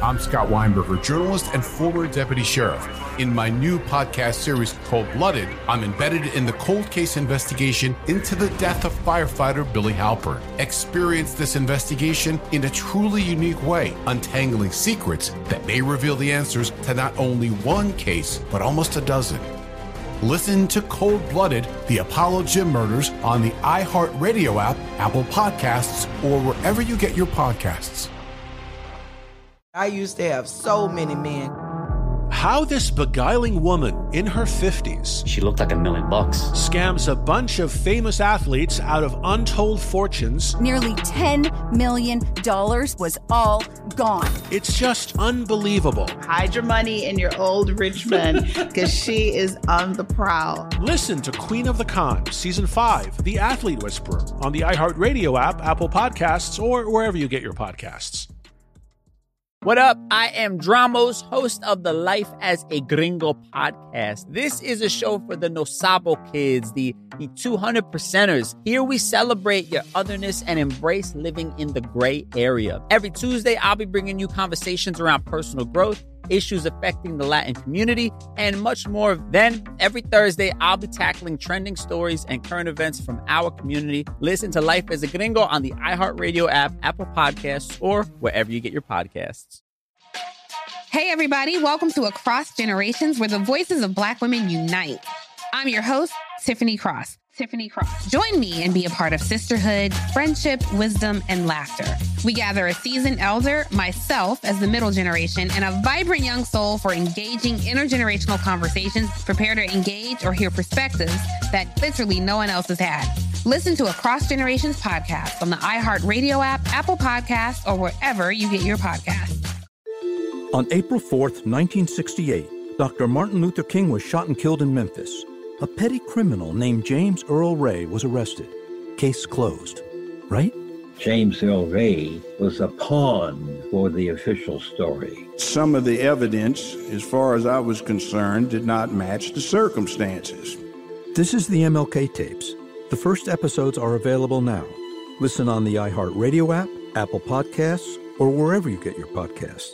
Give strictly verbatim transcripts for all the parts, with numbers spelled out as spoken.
I'm Scott Weinberger, journalist and former deputy sheriff. In my new podcast series, Cold Blooded, I'm embedded in the cold case investigation into the death of firefighter Billy Halpern. Experience this investigation in a truly unique way, untangling secrets that may reveal the answers to not only one case, but almost a dozen. Listen to Cold Blooded, the Apollo Gym Murders on the iHeartRadio app, Apple Podcasts, or wherever you get your podcasts. I used to have so many men. How this beguiling woman in her fifties, she looked like a million bucks, scams a bunch of famous athletes out of untold fortunes. Nearly ten million dollars was all gone. It's just unbelievable. Hide your money in your old rich man, because she is on the prowl. Listen to Queen of the Con, Season five, The Athlete Whisperer, on the iHeartRadio app, Apple Podcasts, or wherever you get your podcasts. What up? I am Dramos, host of the Life as a Gringo podcast. This is a show for the No Sabo kids, the, the two hundred percenters. Here we celebrate your otherness and embrace living in the gray area. Every Tuesday, I'll be bringing you conversations around personal growth, issues affecting the Latin community, and much more. Then, every Thursday, I'll be tackling trending stories and current events from our community. Listen to Life as a Gringo on the iHeartRadio app, Apple Podcasts, or wherever you get your podcasts. Hey, everybody. Welcome to Across Generations, where the voices of Black women unite. I'm your host, Tiffany Cross. Tiffany Cross. Join me and be a part of sisterhood, friendship, wisdom, and laughter. We gather a seasoned elder, myself as the middle generation, and a vibrant young soul for engaging intergenerational conversations. Prepare to engage or hear perspectives that literally no one else has had. Listen to Across Generations podcast on the iHeartRadio app, Apple Podcasts, or wherever you get your podcasts. On April fourth, nineteen sixty-eight, Doctor Martin Luther King was shot and killed in Memphis. A petty criminal named James Earl Ray was arrested. Case closed. Right? James Earl Ray was a pawn for the official story. Some of the evidence, as far as I was concerned, did not match the circumstances. This is the M L K tapes. The first episodes are available now. Listen on the iHeartRadio app, Apple Podcasts, or wherever you get your podcasts.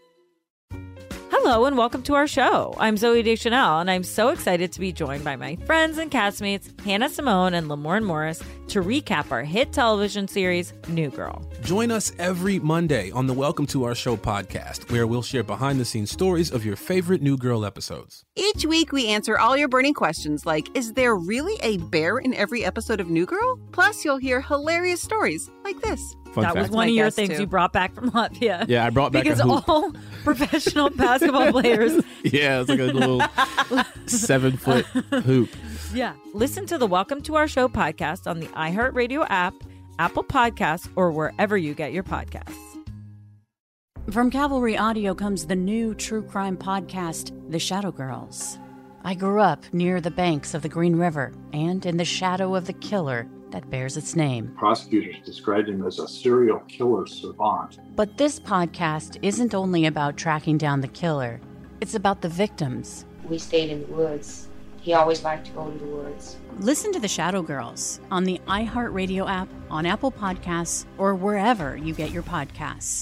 Hello and welcome to our show. I'm Zoe Deschanel, and I'm so excited to be joined by my friends and castmates, Hannah Simone and Lamorne Morris, to recap our hit television series, New Girl. Join us every Monday on the Welcome to Our Show podcast, where we'll share behind-the-scenes stories of your favorite New Girl episodes. Each week, we answer all your burning questions like, is there really a bear in every episode of New Girl? Plus, you'll hear hilarious stories like this. Fun that fact. was one of your things too. You brought back from Latvia. Yeah, I brought back because a hoop. all professional basketball players. Yeah, it's like a little seven-foot hoop. Yeah. Listen to the Welcome to Our Show podcast on the iHeartRadio app, Apple Podcasts, or wherever you get your podcasts. From Cavalry Audio comes the new true crime podcast, The Shadow Girls. I grew up near the banks of the Green River and in the shadow of the killer that bears its name. Prosecutors described him as a serial killer savant. But this podcast isn't only about tracking down the killer. It's about the victims. We stayed in the woods. He always liked to go to the woods. Listen to The Shadow Girls on the iHeartRadio app, on Apple Podcasts, or wherever you get your podcasts.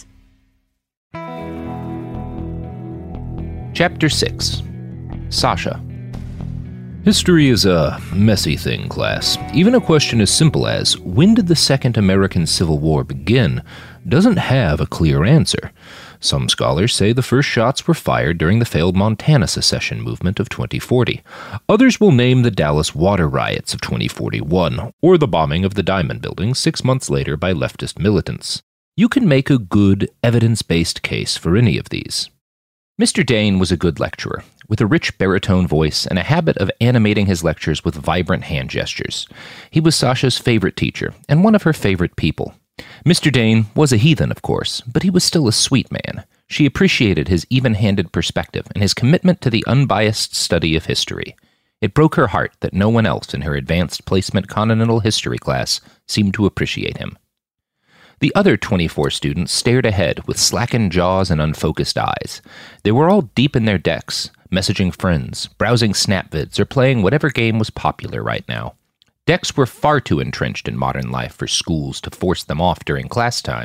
Chapter six. Sasha. History is a messy thing, class. Even a question as simple as, when did the Second American Civil War begin, doesn't have a clear answer. Some scholars say the first shots were fired during the failed Montana secession movement of twenty forty. Others will name the Dallas water riots of twenty forty-one, or the bombing of the Diamond Building six months later by leftist militants. You can make a good, evidence-based case for any of these. Mister Dane was a good lecturer, with a rich baritone voice and a habit of animating his lectures with vibrant hand gestures. He was Sasha's favorite teacher, and one of her favorite people. Mister Dane was a heathen, of course, but he was still a sweet man. She appreciated his even-handed perspective and his commitment to the unbiased study of history. It broke her heart that no one else in her advanced placement continental history class seemed to appreciate him. The other twenty-four students stared ahead with slackened jaws and unfocused eyes. They were all deep in their decks, messaging friends, browsing Snapvids, or playing whatever game was popular right now. Decks were far too entrenched in modern life for schools to force them off during class time,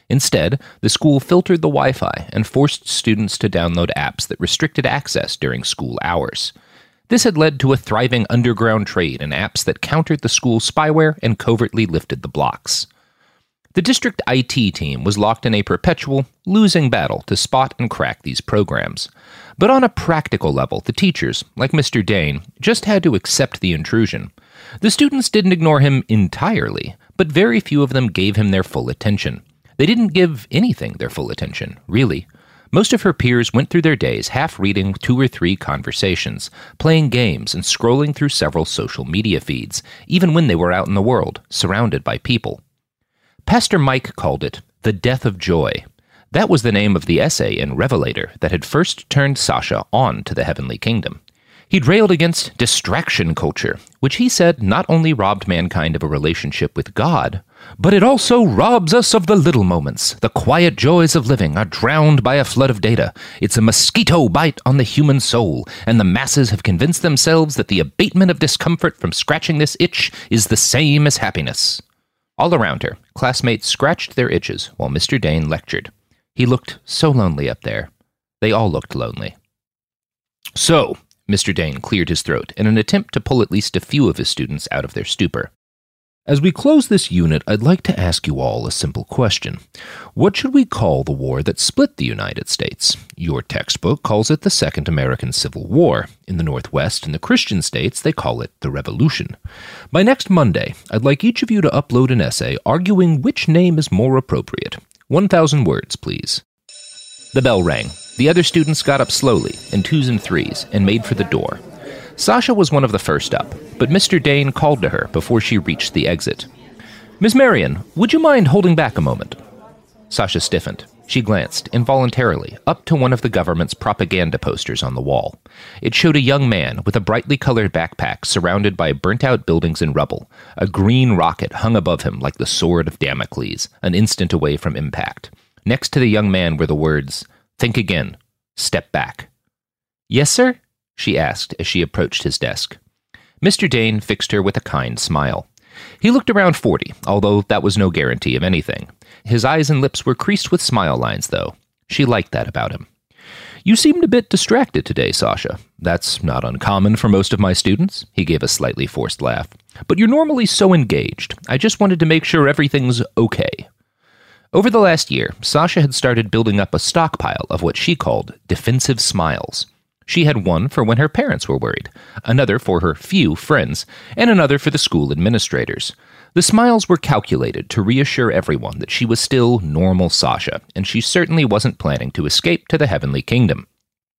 Instead, the school filtered the Wi-Fi and forced students to download apps that restricted access during school hours. This had led to a thriving underground trade in apps that countered the school's spyware and covertly lifted the blocks. The district I T team was locked in a perpetual, losing battle to spot and crack these programs. But on a practical level, the teachers, like Mister Dane, just had to accept the intrusion. The students didn't ignore him entirely, but very few of them gave him their full attention. They didn't give anything their full attention, really. Most of her peers went through their days half-reading two or three conversations, playing games, and scrolling through several social media feeds, even when they were out in the world, surrounded by people. Pastor Mike called it the death of joy. That was the name of the essay in Revelator that had first turned Sasha on to the heavenly kingdom. He'd railed against distraction culture, which he said not only robbed mankind of a relationship with God, but it also robs us of the little moments. The quiet joys of living are drowned by a flood of data. It's a mosquito bite on the human soul, and the masses have convinced themselves that the abatement of discomfort from scratching this itch is the same as happiness. All around her, classmates scratched their itches while Mister Dane lectured. He looked so lonely up there. They all looked lonely. So, Mister Dane cleared his throat in an attempt to pull at least a few of his students out of their stupor. As we close this unit, I'd like to ask you all a simple question. What should we call the war that split the United States? Your textbook calls it the Second American Civil War. In the Northwest and the Christian states, they call it the Revolution. By next Monday, I'd like each of you to upload an essay arguing which name is more appropriate. one thousand words, please. The bell rang. The other students got up slowly, in twos and threes, and made for the door. Sasha was one of the first up, but Mister Dane called to her before she reached the exit. Miss Marion, would you mind holding back a moment? Sasha stiffened. She glanced, involuntarily, up to one of the government's propaganda posters on the wall. It showed a young man with a brightly colored backpack surrounded by burnt-out buildings and rubble. A green rocket hung above him like the sword of Damocles, an instant away from impact. Next to the young man were the words, "Think again. Step back." "Yes, sir?" she asked as she approached his desk. Mister Dane fixed her with a kind smile. He looked around forty, although that was no guarantee of anything. His eyes and lips were creased with smile lines, though. She liked that about him. "You seemed a bit distracted today, Sasha. That's not uncommon for most of my students." He gave a slightly forced laugh. "But you're normally so engaged. I just wanted to make sure everything's okay." Over the last year, Sasha had started building up a stockpile of what she called defensive smiles. She had one for when her parents were worried, another for her few friends, and another for the school administrators. The smiles were calculated to reassure everyone that she was still normal Sasha, and she certainly wasn't planning to escape to the heavenly kingdom.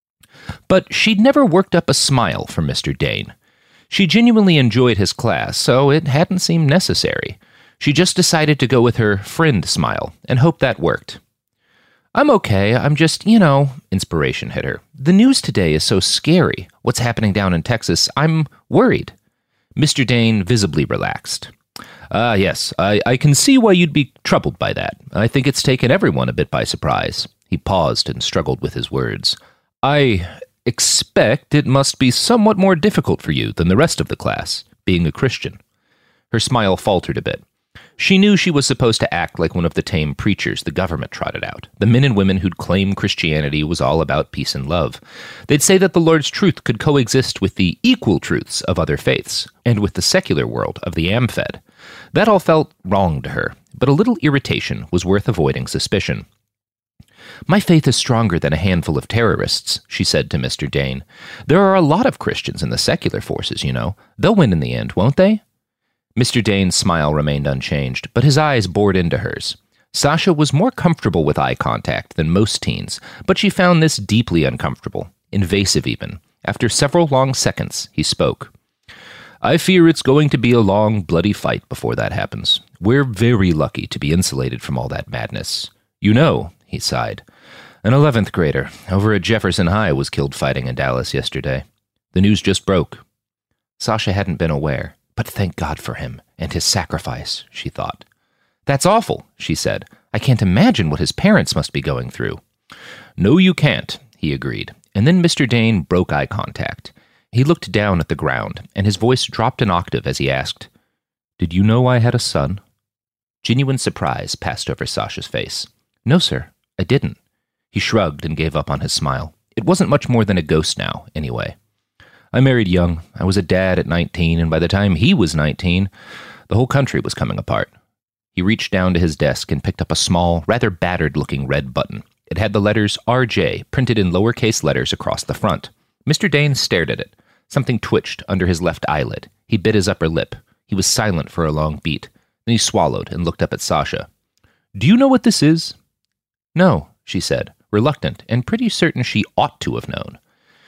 But she'd never worked up a smile for Mister Dane. She genuinely enjoyed his class, so it hadn't seemed necessary. She just decided to go with her friend smile, and hoped that worked. "I'm okay, I'm just, you know," inspiration hit her. "The news today is so scary. What's happening down in Texas, I'm worried." Mister Dane visibly relaxed. "Ah, yes, I, I can see why you'd be troubled by that. I think it's taken everyone a bit by surprise." He paused and struggled with his words. "I expect it must be somewhat more difficult for you than the rest of the class, being a Christian." Her smile faltered a bit. She knew she was supposed to act like one of the tame preachers the government trotted out, the men and women who'd claim Christianity was all about peace and love. They'd say that the Lord's truth could coexist with the equal truths of other faiths, and with the secular world of the am-fed. That all felt wrong to her, but a little irritation was worth avoiding suspicion. "My faith is stronger than a handful of terrorists," she said to Mister Dane. "There are a lot of Christians in the secular forces, you know. They'll win in the end, won't they?" Mister Dane's smile remained unchanged, but his eyes bored into hers. Sasha was more comfortable with eye contact than most teens, but she found this deeply uncomfortable, invasive even. After several long seconds, he spoke. "I fear it's going to be a long, bloody fight before that happens. We're very lucky to be insulated from all that madness. You know," he sighed, "an eleventh grader over at Jefferson High was killed fighting in Dallas yesterday. The news just broke." Sasha hadn't been aware. But thank God for him, and his sacrifice, she thought. "That's awful," she said. "I can't imagine what his parents must be going through." "No, you can't," he agreed, and then Mister Dane broke eye contact. He looked down at the ground, and his voice dropped an octave as he asked, "Did you know I had a son?" Genuine surprise passed over Sasha's face. No, sir, I didn't. He shrugged and gave up on his smile. It wasn't much more than a ghost now, anyway. I married young. I was a dad at nineteen, and by the time he was nineteen, the whole country was coming apart. He reached down to his desk and picked up a small, rather battered-looking red button. It had the letters R J printed in lowercase letters across the front. Mister Dane stared at it. Something twitched under his left eyelid. He bit his upper lip. He was silent for a long beat. Then he swallowed and looked up at Sasha. Do you know what this is? No, she said, reluctant and pretty certain she ought to have known.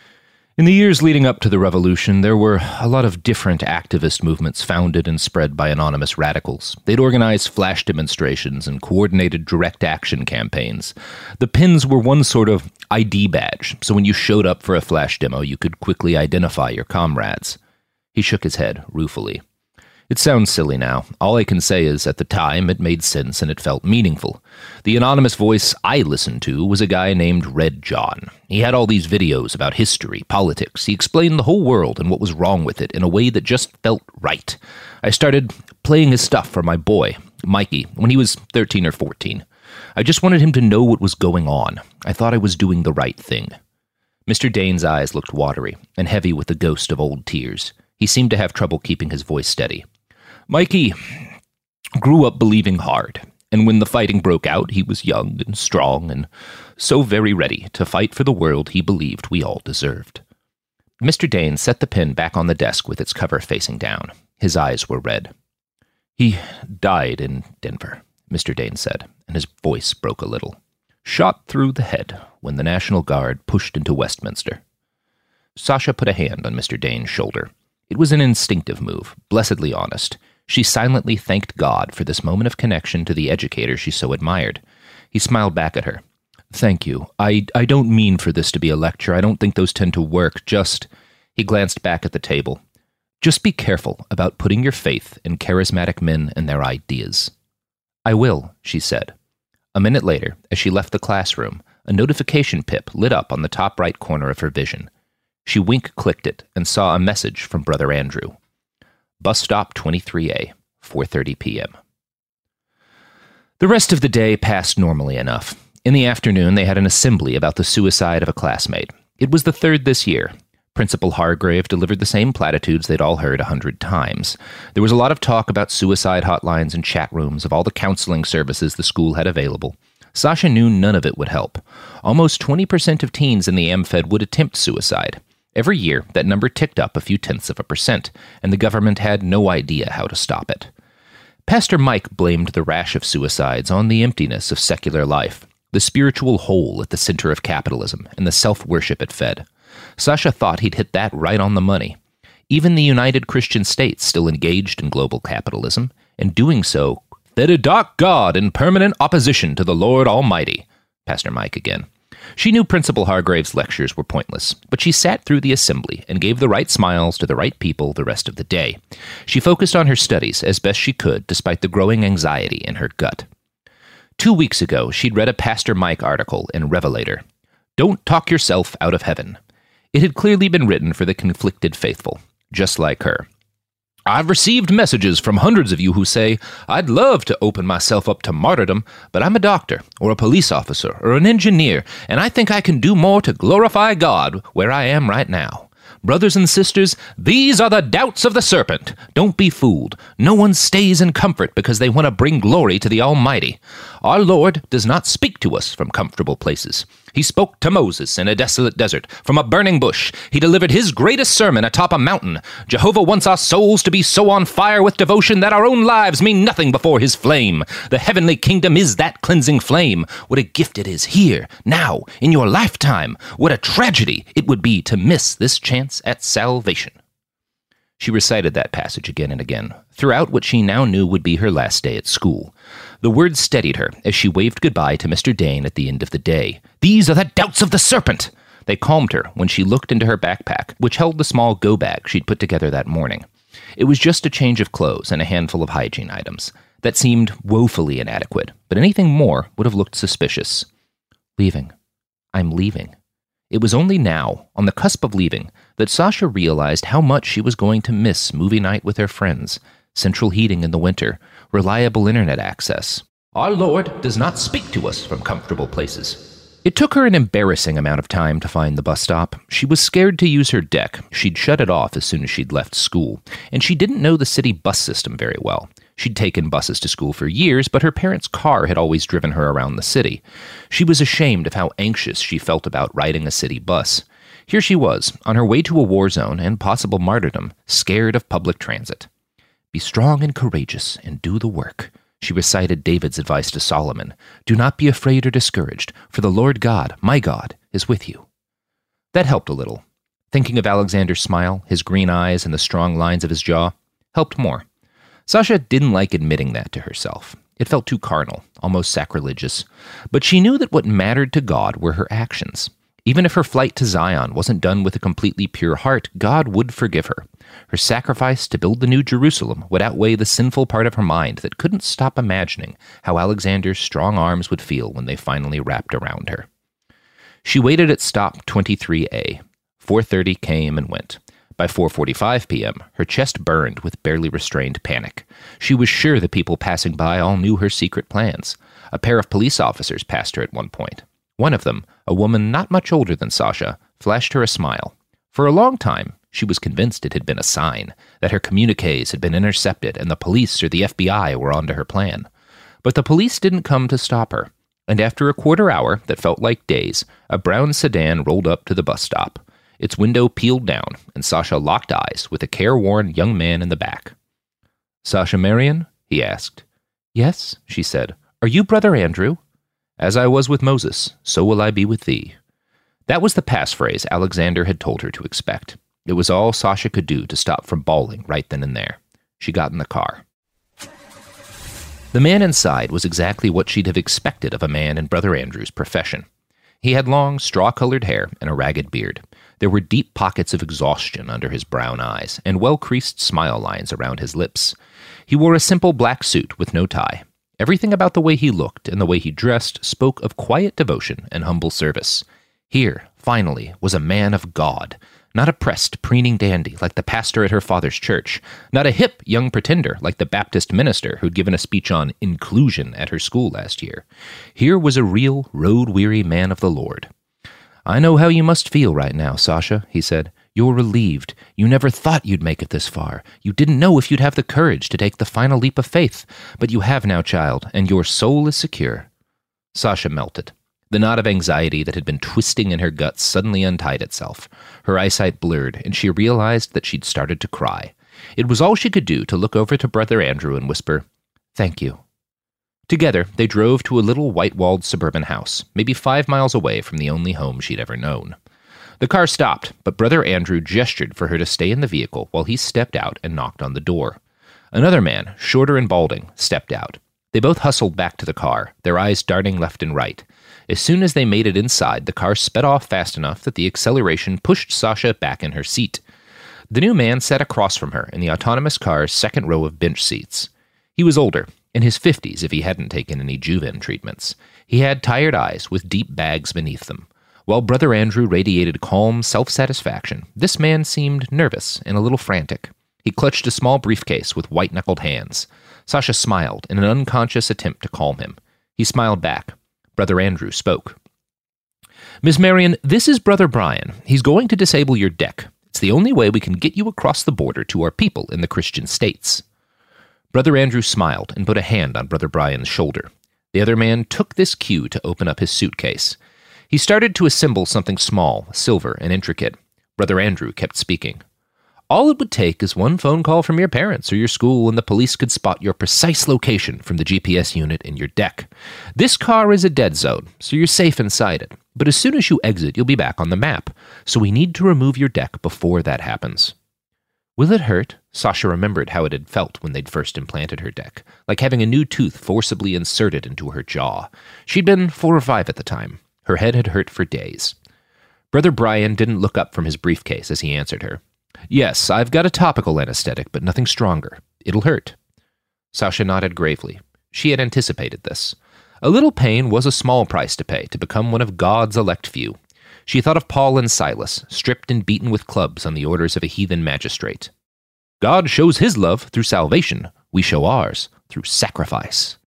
In the years leading up to the revolution, there were a lot of different activist movements founded and spread by anonymous radicals. They'd organize flash demonstrations and coordinated direct action campaigns. The pins were one sort of I D badge, so when you showed up for a flash demo, you could quickly identify your comrades. He shook his head ruefully. It sounds silly now. All I can say is, at the time, it made sense and it felt meaningful. The anonymous voice I listened to was a guy named Red John. He had all these videos about history, politics. He explained the whole world and what was wrong with it in a way that just felt right. I started playing his stuff for my boy, Mikey, when he was thirteen or fourteen. I just wanted him to know what was going on. I thought I was doing the right thing. Mister Dane's eyes looked watery and heavy with the ghost of old tears. He seemed to have trouble keeping his voice steady. Mikey grew up believing hard, and when the fighting broke out, he was young and strong and so very ready to fight for the world he believed we all deserved. Mister Dane set the pen back on the desk with its cover facing down. His eyes were red. He died in Denver, Mister Dane said, and his voice broke a little. Shot through the head when the National Guard pushed into Westminster. Sasha put a hand on Mister Dane's shoulder. It was an instinctive move, blessedly honest. She silently thanked God for this moment of connection to the educator she so admired. He smiled back at her. Thank you. I, I don't mean for this to be a lecture. I don't think those tend to work. Just... He glanced back at the table. Just be careful about putting your faith in charismatic men and their ideas. I will, she said. A minute later, as she left the classroom, a notification pip lit up on the top right corner of her vision. She wink-clicked it and saw a message from Brother Andrew. Bus stop twenty-three A, four thirty p.m. The rest of the day passed normally enough. In the afternoon, they had an assembly about the suicide of a classmate. It was the third this year. Principal Hargrave delivered the same platitudes they'd all heard a hundred times. There was a lot of talk about suicide hotlines and chat rooms of all the counseling services the school had available. Sasha knew none of it would help. Almost twenty percent of teens in the AmFed would attempt suicide. Every year, that number ticked up a few tenths of a percent, and the government had no idea how to stop it. Pastor Mike blamed the rash of suicides on the emptiness of secular life, the spiritual hole at the center of capitalism, and the self-worship it fed. Sasha thought he'd hit that right on the money. Even the United Christian States still engaged in global capitalism, and doing so fed a dark God in permanent opposition to the Lord Almighty. Pastor Mike again. She knew Principal Hargrave's lectures were pointless, but she sat through the assembly and gave the right smiles to the right people the rest of the day. She focused on her studies as best she could, despite the growing anxiety in her gut. Two weeks ago, she'd read a Pastor Mike article in Revelator. Don't talk yourself out of heaven. It had clearly been written for the conflicted faithful, just like her. I've received messages from hundreds of you who say, I'd love to open myself up to martyrdom, but I'm a doctor, or a police officer, or an engineer, and I think I can do more to glorify God where I am right now. Brothers and sisters, these are the doubts of the serpent. Don't be fooled. No one stays in comfort because they want to bring glory to the Almighty. Our Lord does not speak to us from comfortable places. He spoke to Moses in a desolate desert, from a burning bush. He delivered his greatest sermon atop a mountain. Jehovah wants our souls to be so on fire with devotion that our own lives mean nothing before his flame. The heavenly kingdom is that cleansing flame. What a gift it is here, now, in your lifetime. What a tragedy it would be to miss this chance at salvation. She recited that passage again and again, throughout what she now knew would be her last day at school. The words steadied her as she waved goodbye to Mister Dane at the end of the day. These are the doubts of the serpent! They calmed her when she looked into her backpack, which held the small go-bag she'd put together that morning. It was just a change of clothes and a handful of hygiene items. That seemed woefully inadequate, but anything more would have looked suspicious. Leaving. I'm leaving. It was only now, on the cusp of leaving, that Sasha realized how much she was going to miss movie night with her friends, central heating in the winter, reliable internet access, Our Lord does not speak to us from comfortable places. It took her an embarrassing amount of time to find the bus stop. She was scared to use her deck. She'd shut it off as soon as she'd left school, and she didn't know the city bus system very well. She'd taken buses to school for years, but her parents' car had always driven her around the city. She was ashamed of how anxious she felt about riding a city bus. Here she was, on her way to a war zone and possible martyrdom, scared of public transit. Be strong and courageous, and do the work. She recited David's advice to Solomon. Do not be afraid or discouraged, for the Lord God, my God, is with you. That helped a little. Thinking of Alexander's smile, his green eyes, and the strong lines of his jaw, helped more. Sasha didn't like admitting that to herself. It felt too carnal, almost sacrilegious. But she knew that what mattered to God were her actions. Even if her flight to Zion wasn't done with a completely pure heart, God would forgive her. Her sacrifice to build the New Jerusalem would outweigh the sinful part of her mind that couldn't stop imagining how Alexander's strong arms would feel when they finally wrapped around her. She waited at stop twenty-three A. four thirty came and went. By four forty-five p.m., her chest burned with barely restrained panic. She was sure the people passing by all knew her secret plans. A pair of police officers passed her at one point. One of them, a woman not much older than Sasha, flashed her a smile. For a long time, she was convinced it had been a sign, that her communiques had been intercepted and the police or the F B I were onto her plan. But the police didn't come to stop her, and after a quarter hour that felt like days, a brown sedan rolled up to the bus stop. Its window peeled down, and Sasha locked eyes with a careworn young man in the back. "Sasha Marion?" he asked. "Yes," she said. "Are you Brother Andrew?" "As I was with Moses, so will I be with thee." That was the passphrase Alexander had told her to expect. It was all Sasha could do to stop from bawling right then and there. She got in the car. The man inside was exactly what she'd have expected of a man in Brother Andrew's profession. He had long, straw-colored hair and a ragged beard. There were deep pockets of exhaustion under his brown eyes, and well-creased smile lines around his lips. He wore a simple black suit with no tie. Everything about the way he looked and the way he dressed spoke of quiet devotion and humble service. Here, finally, was a man of God, not a pressed, preening dandy like the pastor at her father's church, not a hip young pretender like the Baptist minister who'd given a speech on inclusion at her school last year. Here was a real, road-weary man of the Lord. "I know how you must feel right now, Sasha," he said. "You're relieved. You never thought you'd make it this far. You didn't know if you'd have the courage to take the final leap of faith. But you have now, child, and your soul is secure." Sasha melted. The knot of anxiety that had been twisting in her guts suddenly untied itself. Her eyesight blurred, and she realized that she'd started to cry. It was all she could do to look over to Brother Andrew and whisper, "Thank you." Together, they drove to a little white-walled suburban house, maybe five miles away from the only home she'd ever known. The car stopped, but Brother Andrew gestured for her to stay in the vehicle while he stepped out and knocked on the door. Another man, shorter and balding, stepped out. They both hustled back to the car, their eyes darting left and right. As soon as they made it inside, the car sped off fast enough that the acceleration pushed Sasha back in her seat. The new man sat across from her in the autonomous car's second row of bench seats. He was older, in his fifties if he hadn't taken any Juven treatments. He had tired eyes with deep bags beneath them. While Brother Andrew radiated calm self-satisfaction, this man seemed nervous and a little frantic. He clutched a small briefcase with white-knuckled hands. Sasha smiled in an unconscious attempt to calm him. He smiled back. Brother Andrew spoke. "Miss Marion, this is Brother Brian. He's going to disable your deck. It's the only way we can get you across the border to our people in the Christian states." Brother Andrew smiled and put a hand on Brother Brian's shoulder. The other man took this cue to open up his suitcase. He started to assemble something small, silver, and intricate. Brother Andrew kept speaking. "All it would take is one phone call from your parents or your school, and the police could spot your precise location from the G P S unit in your deck. This car is a dead zone, so you're safe inside it. But as soon as you exit, you'll be back on the map. So we need to remove your deck before that happens." "Will it hurt?" Sasha remembered how it had felt when they'd first implanted her deck, like having a new tooth forcibly inserted into her jaw. She'd been four or five at the time. Her head had hurt for days. Brother Brian didn't look up from his briefcase as he answered her. "Yes, I've got a topical anesthetic, but nothing stronger. It'll hurt." Sasha nodded gravely. She had anticipated this. A little pain was a small price to pay to become one of God's elect few. She thought of Paul and Silas, stripped and beaten with clubs on the orders of a heathen magistrate. God shows his love through salvation. We show ours through sacrifice.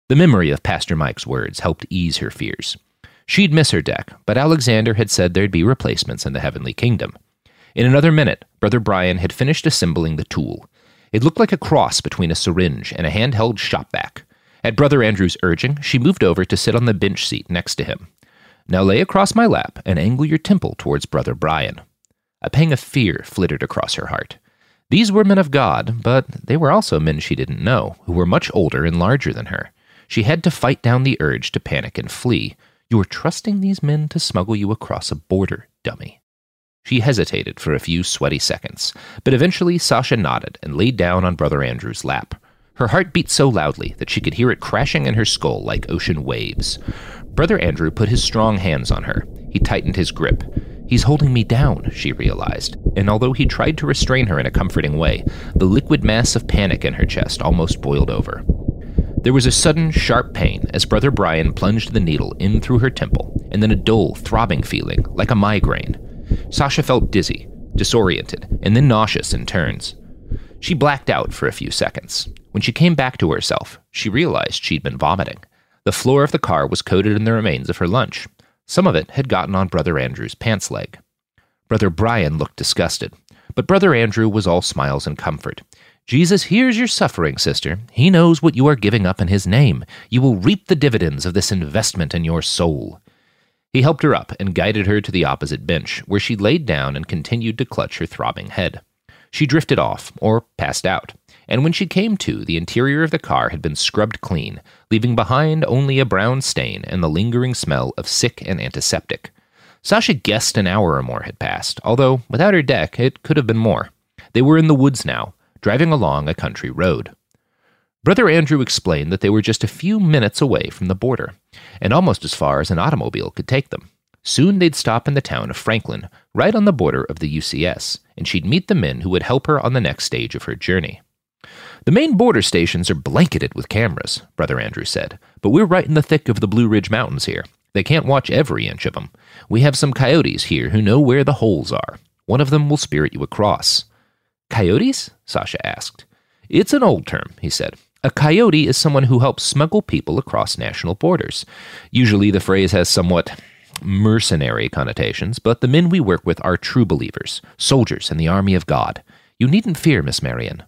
The memory of Pastor Mike's words helped ease her fears. She'd miss her deck, but Alexander had said there'd be replacements in the heavenly kingdom. In another minute, Brother Brian had finished assembling the tool. It looked like a cross between a syringe and a handheld shop-vac. At Brother Andrew's urging, she moved over to sit on the bench seat next to him. Now lay across my lap and angle your temple towards Brother Brian. A pang of fear flitted across her heart. These were men of God, but they were also men she didn't know, who were much older and larger than her. She had to fight down the urge to panic and flee. You were trusting these men to smuggle you across a border, dummy. She hesitated for a few sweaty seconds, but eventually Sasha nodded and laid down on Brother Andrew's lap. Her heart beat so loudly that she could hear it crashing in her skull like ocean waves. Brother Andrew put his strong hands on her. He tightened his grip. He's holding me down, she realized, and although he tried to restrain her in a comforting way, the liquid mass of panic in her chest almost boiled over. There was a sudden, sharp pain as Brother Brian plunged the needle in through her temple, and then a dull, throbbing feeling, like a migraine. Sasha felt dizzy, disoriented, and then nauseous in turns. She blacked out for a few seconds. When she came back to herself, she realized she'd been vomiting. The floor of the car was coated in the remains of her lunch. Some of it had gotten on Brother Andrew's pants leg. Brother Brian looked disgusted, but Brother Andrew was all smiles and comfort. Jesus hears your suffering, sister. He knows what you are giving up in his name. You will reap the dividends of this investment in your soul. He helped her up and guided her to the opposite bench, where she laid down and continued to clutch her throbbing head. She drifted off, or passed out, and when she came to, the interior of the car had been scrubbed clean, leaving behind only a brown stain and the lingering smell of sick and antiseptic. Sasha guessed an hour or more had passed, although, without her deck, it could have been more. They were in the woods now, driving along a country road. Brother Andrew explained that they were just a few minutes away from the border, and almost as far as an automobile could take them. Soon they'd stop in the town of Franklin, right on the border of the U C S, and she'd meet the men who would help her on the next stage of her journey. The main border stations are blanketed with cameras, Brother Andrew said, but we're right in the thick of the Blue Ridge Mountains here. They can't watch every inch of them. We have some coyotes here who know where the holes are. One of them will spirit you across. Coyotes? Sasha asked. It's an old term, he said. A coyote is someone who helps smuggle people across national borders. Usually the phrase has somewhat mercenary connotations, but the men we work with are true believers, soldiers in the army of God. You needn't fear, Miss Marion.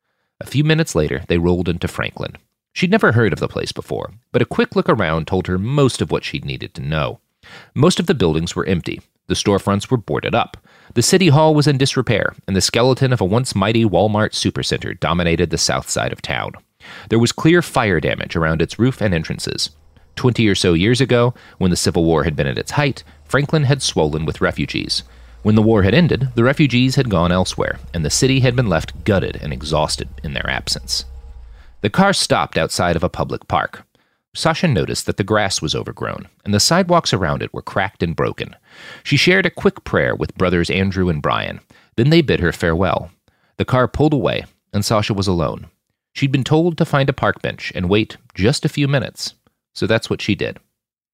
A few minutes later, they rolled into Franklin. She'd never heard of the place before, but a quick look around told her most of what she'd needed to know. Most of the buildings were empty. The storefronts were boarded up. The city hall was in disrepair, and the skeleton of a once mighty Walmart supercenter dominated the south side of town. There was clear fire damage around its roof and entrances. Twenty or so years ago, when the Civil War had been at its height, Franklin had swollen with refugees. When the war had ended, the refugees had gone elsewhere, and the city had been left gutted and exhausted in their absence. The car stopped outside of a public park. Sasha noticed that the grass was overgrown, and the sidewalks around it were cracked and broken. She shared a quick prayer with brothers Andrew and Brian. Then they bid her farewell. The car pulled away, and Sasha was alone. She'd been told to find a park bench and wait just a few minutes, so that's what she did.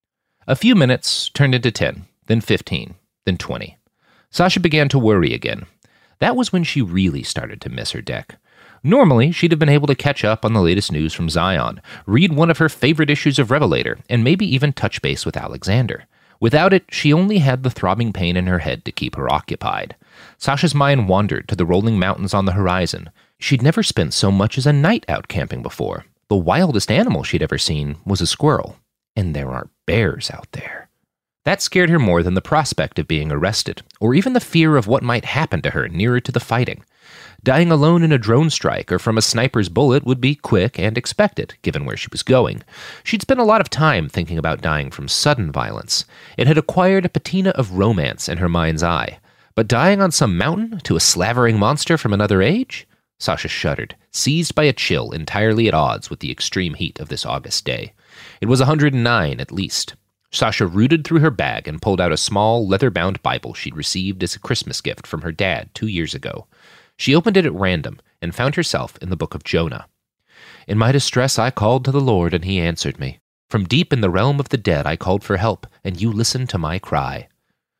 A few minutes turned into ten, then fifteen, then twenty. Sasha began to worry again. That was when she really started to miss her deck. Normally, she'd have been able to catch up on the latest news from Zion, read one of her favorite issues of Revelator, and maybe even touch base with Alexander. Without it, she only had the throbbing pain in her head to keep her occupied. Sasha's mind wandered to the rolling mountains on the horizon. She'd never spent so much as a night out camping before. The wildest animal she'd ever seen was a squirrel. And there aren't bears out there. That scared her more than the prospect of being arrested, or even the fear of what might happen to her nearer to the fighting. Dying alone in a drone strike or from a sniper's bullet would be quick and expected, given where she was going. She'd spent a lot of time thinking about dying from sudden violence. It had acquired a patina of romance in her mind's eye. But dying on some mountain to a slavering monster from another age? Sasha shuddered, seized by a chill entirely at odds with the extreme heat of this August day. It was one hundred nine at least. Sasha rooted through her bag and pulled out a small, leather-bound Bible she'd received as a Christmas gift from her dad two years ago. She opened it at random and found herself in the book of Jonah. In my distress I called to the Lord, and he answered me. From deep in the realm of the dead I called for help, and you listened to my cry.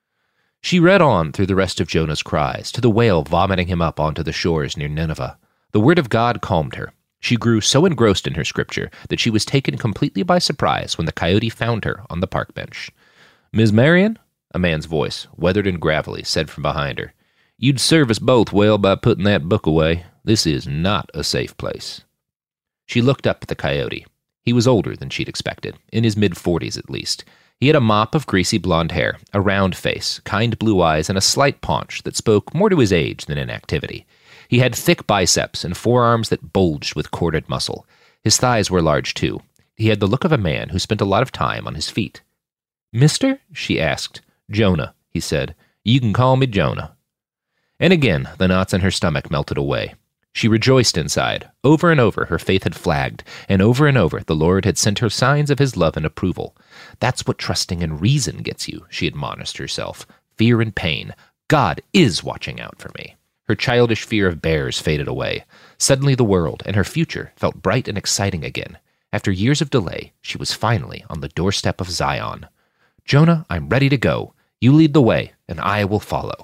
She read on through the rest of Jonah's cries, to the whale vomiting him up onto the shores near Nineveh. The word of God calmed her. She grew so engrossed in her scripture that she was taken completely by surprise when the coyote found her on the park bench. "Miss Marion?" A man's voice, weathered and gravelly, said from behind her. "You'd serve us both well by putting that book away. This is not a safe place." She looked up at the coyote. He was older than she'd expected, in his mid-forties at least. He had a mop of greasy blonde hair, a round face, kind blue eyes, and a slight paunch that spoke more to his age than inactivity. He had thick biceps and forearms that bulged with corded muscle. His thighs were large, too. He had the look of a man who spent a lot of time on his feet. "Mister?" she asked. "Jonah," he said. "You can call me Jonah." And again, the knots in her stomach melted away. She rejoiced inside. Over and over, her faith had flagged, and over and over, the Lord had sent her signs of his love and approval. That's what trusting in reason gets you, she admonished herself. Fear and pain. God is watching out for me. Her childish fear of bears faded away. Suddenly the world and her future felt bright and exciting again. After years of delay, she was finally on the doorstep of Zion. "Jonah, I'm ready to go. You lead the way, and I will follow."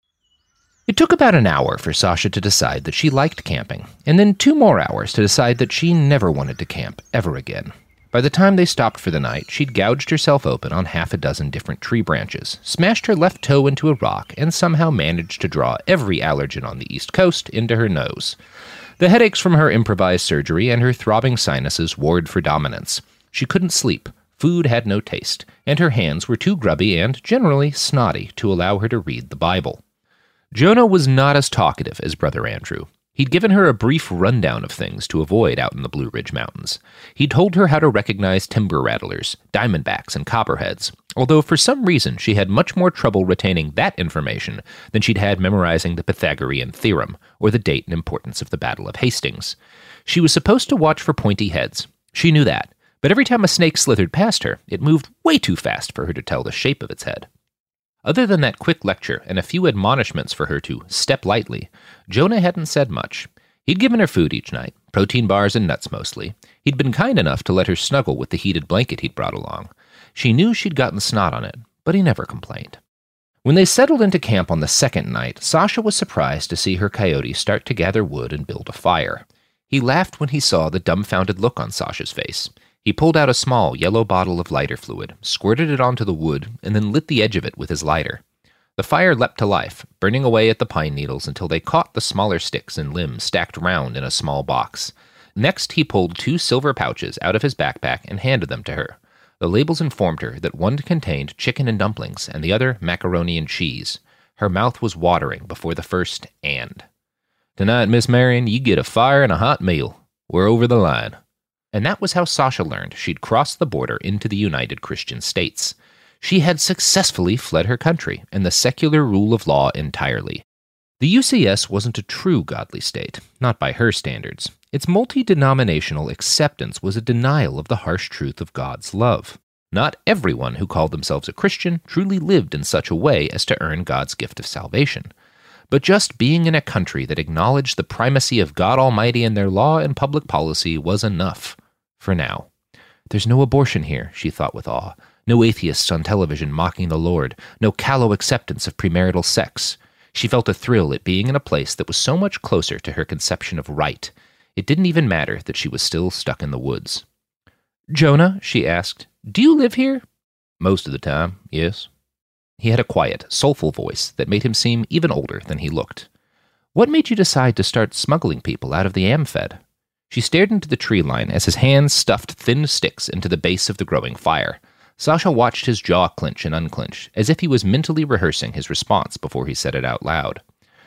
It took about an hour for Sasha to decide that she liked camping, and then two more hours to decide that she never wanted to camp ever again. By the time they stopped for the night, she'd gouged herself open on half a dozen different tree branches, smashed her left toe into a rock, and somehow managed to draw every allergen on the East Coast into her nose. The headaches from her improvised surgery and her throbbing sinuses warred for dominance. She couldn't sleep, food had no taste, and her hands were too grubby and generally snotty to allow her to read the Bible. Jonah was not as talkative as Brother Andrew. He'd given her a brief rundown of things to avoid out in the Blue Ridge Mountains. He'd told her how to recognize timber rattlers, diamondbacks, and copperheads, although for some reason she had much more trouble retaining that information than she'd had memorizing the Pythagorean theorem, or the date and importance of the Battle of Hastings. She was supposed to watch for pointy heads. She knew that, but every time a snake slithered past her, it moved way too fast for her to tell the shape of its head. Other than that quick lecture and a few admonishments for her to step lightly, Jonah hadn't said much. He'd given her food each night, protein bars and nuts mostly. He'd been kind enough to let her snuggle with the heated blanket he'd brought along. She knew she'd gotten snot on it, but he never complained. When they settled into camp on the second night, Sasha was surprised to see her coyote start to gather wood and build a fire. He laughed when he saw the dumbfounded look on Sasha's face. He pulled out a small yellow bottle of lighter fluid, squirted it onto the wood, and then lit the edge of it with his lighter. The fire leapt to life, burning away at the pine needles until they caught the smaller sticks and limbs stacked round in a small box. Next, he pulled two silver pouches out of his backpack and handed them to her. The labels informed her that one contained chicken and dumplings, and the other macaroni and cheese. Her mouth was watering before the first and. "Tonight, Miss Marion, you get a fire and a hot meal. We're over the line." And that was how Sasha learned she'd crossed the border into the United Christian States. She had successfully fled her country and the secular rule of law entirely. The U C S wasn't a true godly state, not by her standards. Its multi-denominational acceptance was a denial of the harsh truth of God's love. Not everyone who called themselves a Christian truly lived in such a way as to earn God's gift of salvation. But just being in a country that acknowledged the primacy of God Almighty in their law and public policy was enough. For now. There's no abortion here, she thought with awe. No atheists on television mocking the Lord. No callow acceptance of premarital sex. She felt a thrill at being in a place that was so much closer to her conception of right. It didn't even matter that she was still stuck in the woods. "Jonah," she asked, "do you live here?" "Most of the time, yes." He had a quiet, soulful voice that made him seem even older than he looked. "What made you decide to start smuggling people out of the Amfed?" She stared into the tree line as his hands stuffed thin sticks into the base of the growing fire. Sasha watched his jaw clench and unclench, as if he was mentally rehearsing his response before he said it out loud.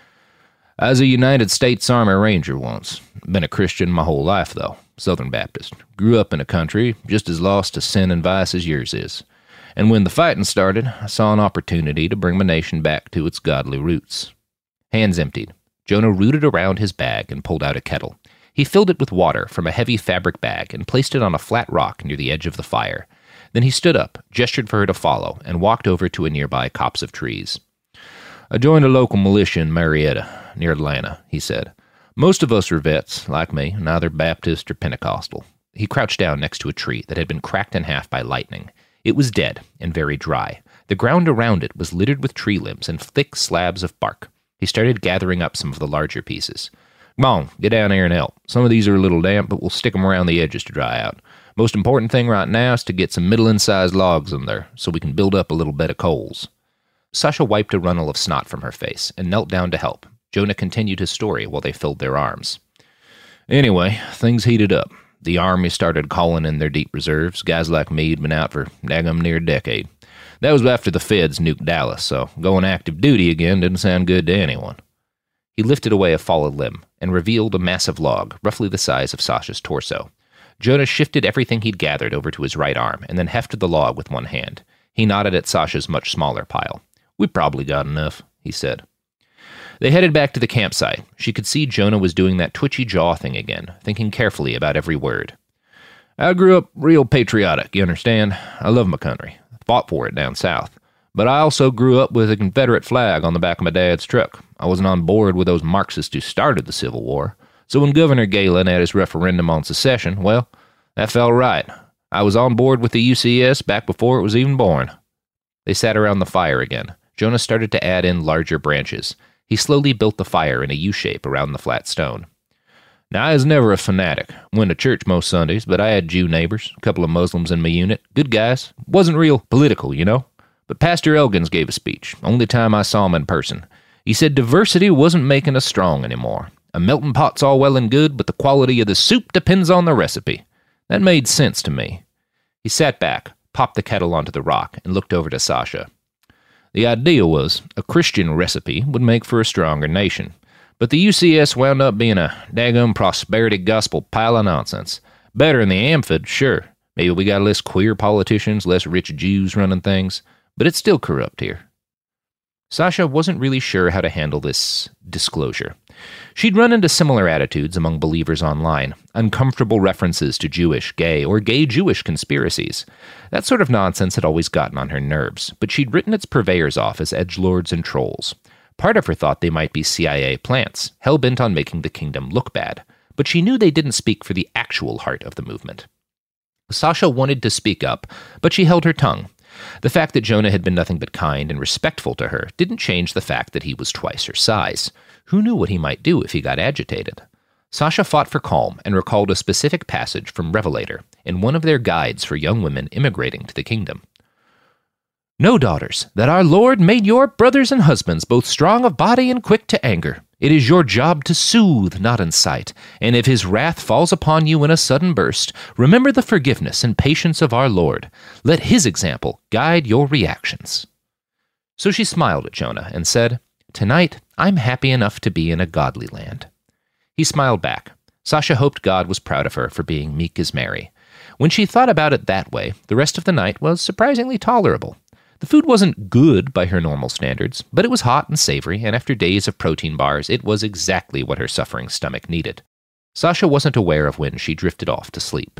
"I was a United States Army Ranger once. Been a Christian my whole life, though. Southern Baptist. Grew up in a country just as lost to sin and vice as yours is. And when the fighting started, I saw an opportunity to bring my nation back to its godly roots." Hands emptied, Jonah rooted around his bag and pulled out a kettle. He filled it with water from a heavy fabric bag and placed it on a flat rock near the edge of the fire. Then he stood up, gestured for her to follow, and walked over to a nearby copse of trees. "I joined a local militia in Marietta, near Atlanta," he said. "Most of us are vets, like me, neither Baptist or Pentecostal." He crouched down next to a tree that had been cracked in half by lightning. It was dead and very dry. The ground around it was littered with tree limbs and thick slabs of bark. He started gathering up some of the larger pieces. Come on, get down here and help. Some of these are a little damp, but we'll stick them around the edges to dry out. Most important thing right now is to get some middling-sized logs in there so we can build up a little bed of coals. Sasha wiped a runnel of snot from her face and knelt down to help. Jonah continued his story while they filled their arms. Anyway, things heated up. The Army started calling in their deep reserves. Guys like me had been out for daggum near a decade. That was after the feds nuked Dallas, so going active duty again didn't sound good to anyone. He lifted away a fallen limb and revealed a massive log, roughly the size of Sasha's torso. Jonah shifted everything he'd gathered over to his right arm and then hefted the log with one hand. He nodded at Sasha's much smaller pile. "We probably got enough," he said. They headed back to the campsite. She could see Jonah was doing that twitchy jaw thing again, thinking carefully about every word. "I grew up real patriotic, you understand? I love my country. I fought for it down south. But I also grew up with a Confederate flag on the back of my dad's truck. I wasn't on board with those Marxists who started the Civil War. So when Governor Galen had his referendum on secession, well, that felt right. I was on board with the U C S back before it was even born." They sat around the fire again. Jonah started to add in larger branches. He slowly built the fire in a U-shape around the flat stone. "Now, I was never a fanatic. Went to church most Sundays, but I had Jew neighbors, a couple of Muslims in my unit. Good guys. Wasn't real political, you know. But Pastor Elgins gave a speech, only time I saw him in person. He said diversity wasn't making us strong anymore. A melting pot's all well and good, but the quality of the soup depends on the recipe. That made sense to me." He sat back, popped the kettle onto the rock, and looked over to Sasha. "The idea was a Christian recipe would make for a stronger nation. But the U C S wound up being a daggum prosperity gospel pile of nonsense. Better than the Amphid, sure. Maybe we got less queer politicians, less rich Jews running things. But it's still corrupt here." Sasha wasn't really sure how to handle this disclosure. She'd run into similar attitudes among believers online, uncomfortable references to Jewish, gay, or gay-Jewish conspiracies. That sort of nonsense had always gotten on her nerves, but she'd written its purveyors off as edgelords and trolls. Part of her thought they might be C I A plants, hell-bent on making the kingdom look bad, but she knew they didn't speak for the actual heart of the movement. Sasha wanted to speak up, but she held her tongue. The fact that Jonah had been nothing but kind and respectful to her didn't change the fact that he was twice her size. Who knew what he might do if he got agitated? Sasha fought for calm and recalled a specific passage from Revelator in one of their guides for young women immigrating to the kingdom. "Know, daughters, that our Lord made your brothers and husbands both strong of body and quick to anger. It is your job to soothe, not incite, and if his wrath falls upon you in a sudden burst, remember the forgiveness and patience of our Lord. Let his example guide your reactions." So she smiled at Jonah and said, "Tonight, I'm happy enough to be in a godly land." He smiled back. Sasha hoped God was proud of her for being meek as Mary. When she thought about it that way, the rest of the night was surprisingly tolerable. The food wasn't good by her normal standards, but it was hot and savory, and after days of protein bars, it was exactly what her suffering stomach needed. Sasha wasn't aware of when she drifted off to sleep.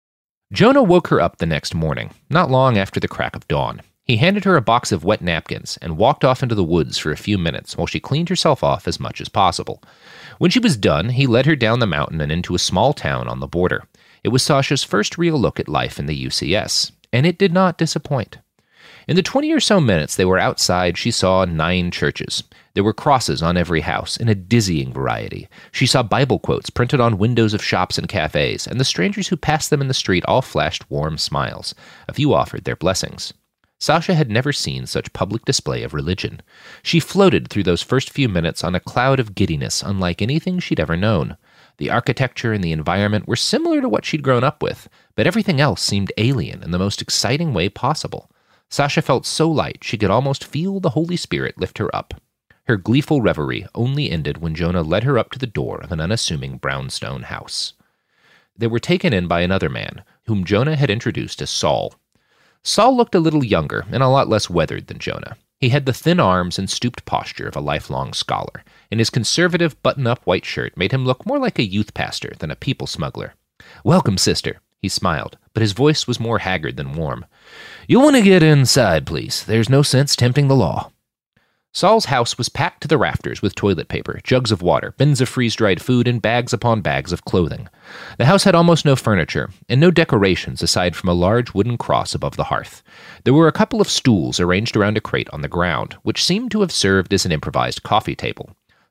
Jonah woke her up the next morning, not long after the crack of dawn. He handed her a box of wet napkins and walked off into the woods for a few minutes while she cleaned herself off as much as possible. When she was done, he led her down the mountain and into a small town on the border. It was Sasha's first real look at life in the U C S, and it did not disappoint. In the twenty or so minutes they were outside, she saw nine churches. There were crosses on every house, in a dizzying variety. She saw Bible quotes printed on windows of shops and cafes, and the strangers who passed them in the street all flashed warm smiles. A few offered their blessings. Sasha had never seen such public display of religion. She floated through those first few minutes on a cloud of giddiness unlike anything she'd ever known. The architecture and the environment were similar to what she'd grown up with, but everything else seemed alien in the most exciting way possible. Sasha felt so light she could almost feel the Holy Spirit lift her up. Her gleeful reverie only ended when Jonah led her up to the door of an unassuming brownstone house. They were taken in by another man, whom Jonah had introduced as Saul. Saul looked a little younger and a lot less weathered than Jonah. He had the thin arms and stooped posture of a lifelong scholar, and his conservative button-up white shirt made him look more like a youth pastor than a people smuggler. "Welcome, sister," he smiled, but his voice was more haggard than warm. "You'll want to get inside, please. There's no sense tempting the law." Saul's house was packed to the rafters with toilet paper, jugs of water, bins of freeze-dried food, and bags upon bags of clothing. The house had almost no furniture, and no decorations aside from a large wooden cross above the hearth. There were a couple of stools arranged around a crate on the ground, which seemed to have served as an improvised coffee table.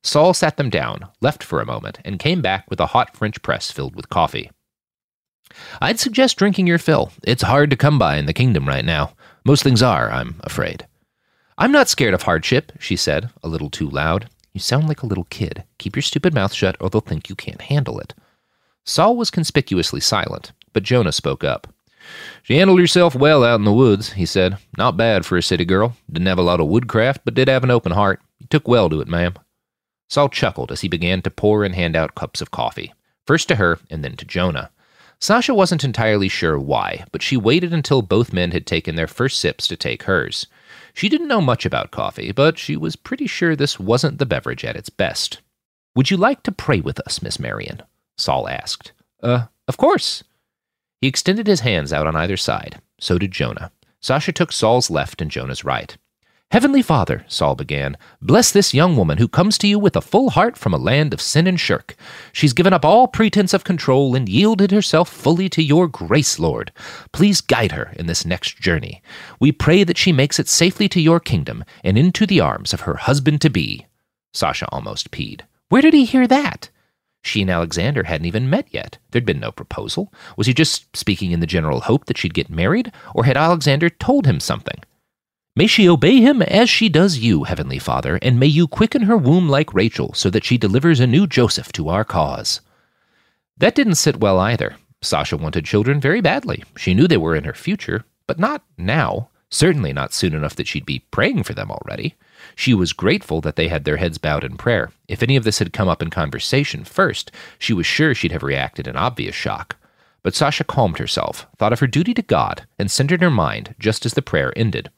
Saul sat them down, left for a moment, and came back with a hot French press filled with coffee. I'd suggest drinking your fill. It's hard to come by in the kingdom right now. Most things are, I'm afraid. I'm not scared of hardship, she said, a little too loud. You sound like a little kid. Keep your stupid mouth shut or they'll think you can't handle it. Saul was conspicuously silent, but Jonah spoke up. She handled herself well out in the woods, he said. Not bad for a city girl. Didn't have a lot of woodcraft, but did have an open heart. You took well to it, ma'am. Saul chuckled as he began to pour and hand out cups of coffee, first to her and then to Jonah. Sasha wasn't entirely sure why, but she waited until both men had taken their first sips to take hers. She didn't know much about coffee, but she was pretty sure this wasn't the beverage at its best. Would you like to pray with us, Miss Marion? Saul asked. Uh, of course. He extended his hands out on either side. So did Jonah. Sasha took Saul's left and Jonah's right. Heavenly Father, Saul began, bless this young woman who comes to you with a full heart from a land of sin and shirk. She's given up all pretense of control and yielded herself fully to your grace, Lord. Please guide her in this next journey. We pray that she makes it safely to your kingdom and into the arms of her husband-to-be. Sasha almost peed. Where did he hear that? She and Alexander hadn't even met yet. There'd been no proposal. Was he just speaking in the general hope that she'd get married, or had Alexander told him something? May she obey him as she does you, Heavenly Father, and may you quicken her womb like Rachel, so that she delivers a new Joseph to our cause. That didn't sit well either. Sasha wanted children very badly. She knew they were in her future, but not now. Certainly not soon enough that she'd be praying for them already. She was grateful that they had their heads bowed in prayer. If any of this had come up in conversation first, she was sure she'd have reacted in obvious shock. But Sasha calmed herself, thought of her duty to God, and centered her mind just as the prayer ended.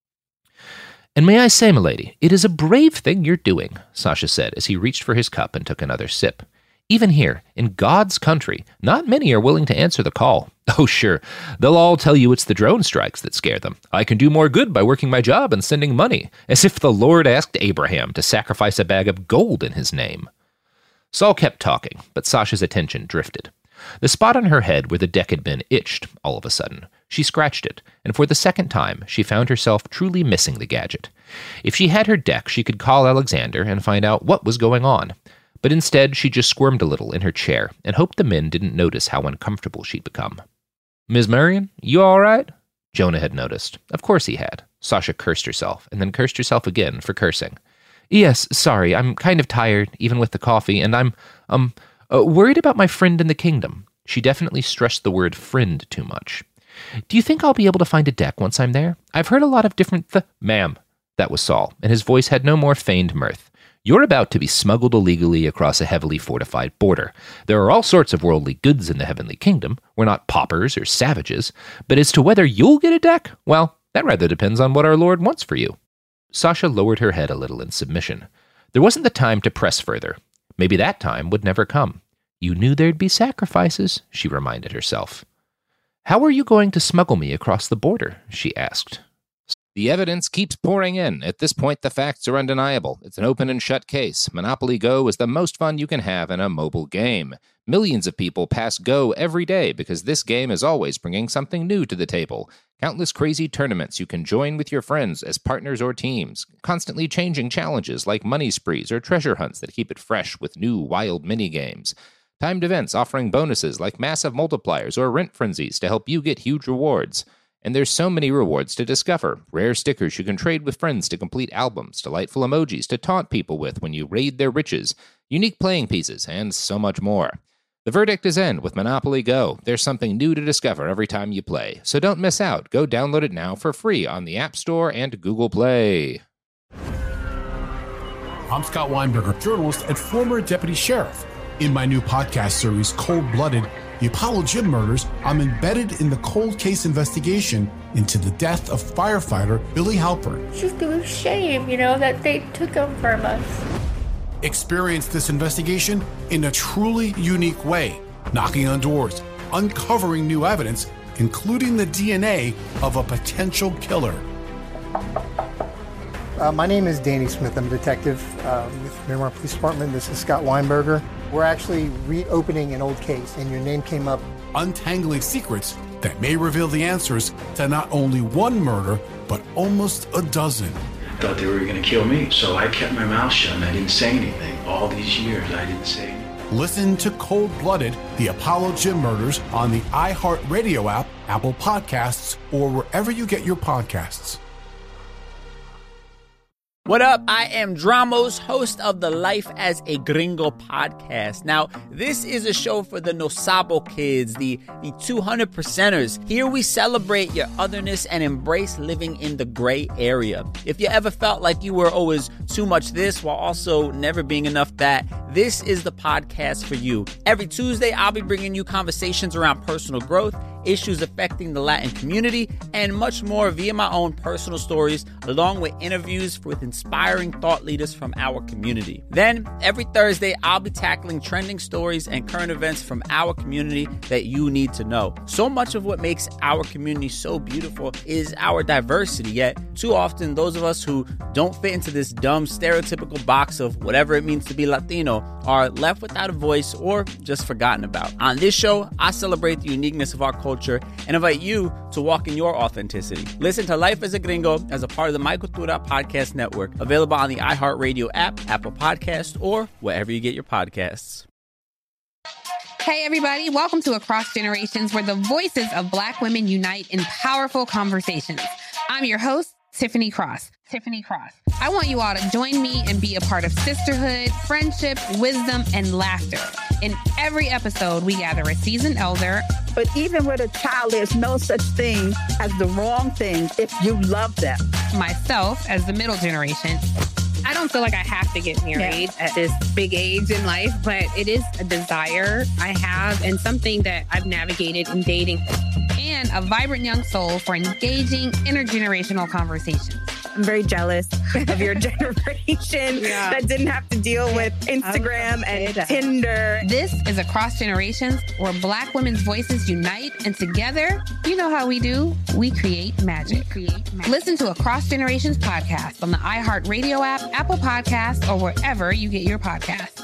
And may I say, milady, it is a brave thing you're doing, Sasha said as he reached for his cup and took another sip. Even here, in God's country, not many are willing to answer the call. Oh, sure, they'll all tell you it's the drone strikes that scare them. I can do more good by working my job and sending money, as if the Lord asked Abraham to sacrifice a bag of gold in his name. Saul kept talking, but Sasha's attention drifted. The spot on her head where the deck had been itched all of a sudden. She scratched it, and for the second time, she found herself truly missing the gadget. If she had her deck, she could call Alexander and find out what was going on. But instead, she just squirmed a little in her chair and hoped the men didn't notice how uncomfortable she'd become. Miss Marion, you all right? Jonah had noticed. Of course he had. Sasha cursed herself, and then cursed herself again for cursing. Yes, sorry, I'm kind of tired, even with the coffee, and I'm, um, uh, worried about my friend in the kingdom. She definitely stressed the word friend too much. Do you think I'll be able to find a deck once I'm there? I've heard a lot of different th- Ma'am, that was Saul, and his voice had no more feigned mirth. You're about to be smuggled illegally across a heavily fortified border. There are all sorts of worldly goods in the heavenly kingdom. We're not paupers or savages. But as to whether you'll get a deck, well, that rather depends on what our Lord wants for you. Sasha lowered her head a little in submission. There wasn't the time to press further. Maybe that time would never come. You knew there'd be sacrifices, she reminded herself. How are you going to smuggle me across the border? She asked. The evidence keeps pouring in. At this point, the facts are undeniable. It's an open and shut case. Monopoly Go is the most fun you can have in a mobile game. Millions of people pass Go every day because this game is always bringing something new to the table. Countless crazy tournaments you can join with your friends as partners or teams. Constantly changing challenges like money sprees or treasure hunts that keep it fresh with new wild mini-games. Timed events offering bonuses like massive multipliers or rent frenzies to help you get huge rewards. And there's so many rewards to discover. Rare stickers you can trade with friends to complete albums, delightful emojis to taunt people with when you raid their riches, unique playing pieces, and so much more. The verdict is in with Monopoly Go. There's something new to discover every time you play. So don't miss out. Go download it now for free on the App Store and Google Play. I'm Scott Weinberger, journalist and former deputy sheriff. In my new podcast series, Cold Blooded, The Apollo Gym Murders, I'm embedded in the cold case investigation into the death of firefighter Billy Halpern. It's just a shame, you know, that they took him from us. Experience this investigation in a truly unique way, knocking on doors, uncovering new evidence, including the D N A of a potential killer. Uh, my name is Danny Smith. I'm a detective uh, with Miramar Police Department. This is Scott Weinberger. We're actually reopening an old case, and your name came up. Untangling secrets that may reveal the answers to not only one murder, but almost a dozen. thought they were going to kill me. So I kept my mouth shut and I didn't say anything. All these years, I didn't say anything. Listen to Cold Blooded, The Apollo Gym Murders on the iHeartRadio app, Apple Podcasts, or wherever you get your podcasts. What up? I am Dramos, host of the Life as a Gringo podcast. Now, this is a show for the No Sabo kids, the, the two hundred percenters. Here we celebrate your otherness and embrace living in the gray area. If you ever felt like you were always too much this while also never being enough that, this is the podcast for you. Every Tuesday, I'll be bringing you conversations around personal growth, issues affecting the Latin community, and much more via my own personal stories, along with interviews with inspiring thought leaders from our community. Then, every Thursday, I'll be tackling trending stories and current events from our community that you need to know. So much of what makes our community so beautiful is our diversity, yet too often those of us who don't fit into this dumb stereotypical box of whatever it means to be Latino are left without a voice or just forgotten about. On this show, I celebrate the uniqueness of our culture and invite you to walk in your authenticity. Listen to Life as a Gringo as a part of the My Cultura Podcast Network, available on the iHeartRadio app, Apple Podcasts, or wherever you get your podcasts. Hey, everybody. Welcome to Across Generations, where the voices of Black women unite in powerful conversations. I'm your host, Tiffany Cross. Tiffany Cross. I want you all to join me and be a part of sisterhood, friendship, wisdom, and laughter. In every episode, we gather a seasoned elder. But even with a child, there's no such thing as the wrong thing if you love them. Myself, as the middle generation. I don't feel like I have to get married yeah. at this big age in life, but it is a desire I have and something that I've navigated in dating. And a vibrant young soul for engaging intergenerational conversations. I'm very jealous of your generation yeah. that didn't have to deal with Instagram and Tinder. This is Across Generations, where Black women's voices unite, and together, you know how we do, we create magic. We create magic. Listen to Across Generations podcast on the iHeartRadio app, Apple Podcasts, or wherever you get your podcasts.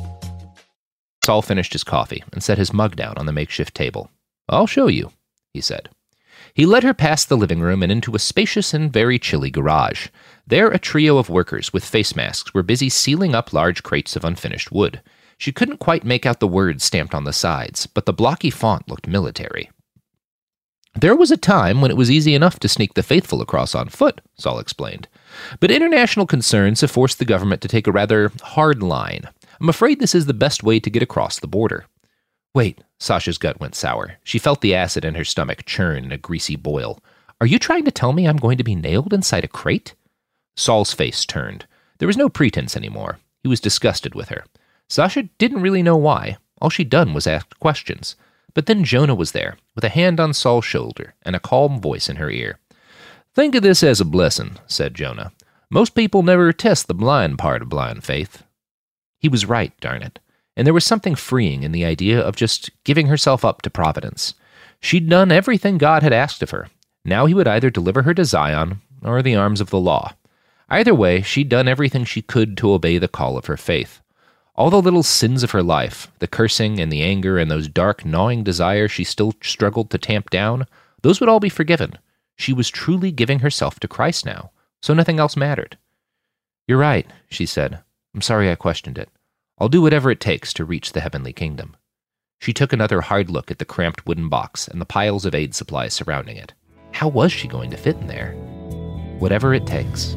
Saul finished his coffee and set his mug down on the makeshift table. "I'll show you," he said. He led her past the living room and into a spacious and very chilly garage. There, a trio of workers with face masks were busy sealing up large crates of unfinished wood. She couldn't quite make out the words stamped on the sides, but the blocky font looked military. "There was a time when it was easy enough to sneak the faithful across on foot," Saul explained. "But international concerns have forced the government to take a rather hard line. I'm afraid this is the best way to get across the border." "Wait," Sasha's gut went sour. She felt the acid in her stomach churn in a greasy boil. "Are you trying to tell me I'm going to be nailed inside a crate?" Saul's face turned. There was no pretense anymore. He was disgusted with her. Sasha didn't really know why. All she'd done was ask questions. But then Jonah was there, with a hand on Saul's shoulder and a calm voice in her ear. "Think of this as a blessing," said Jonah. "Most people never test the blind part of blind faith." He was right, darn it. And there was something freeing in the idea of just giving herself up to Providence. She'd done everything God had asked of her. Now he would either deliver her to Zion or the arms of the law. Either way, she'd done everything she could to obey the call of her faith. All the little sins of her life, the cursing and the anger and those dark, gnawing desires she still struggled to tamp down, those would all be forgiven. She was truly giving herself to Christ now, so nothing else mattered. "You're right," she said. "I'm sorry I questioned it. I'll do whatever it takes to reach the heavenly kingdom." She took another hard look at the cramped wooden box and the piles of aid supplies surrounding it. How was she going to fit in there? Whatever it takes.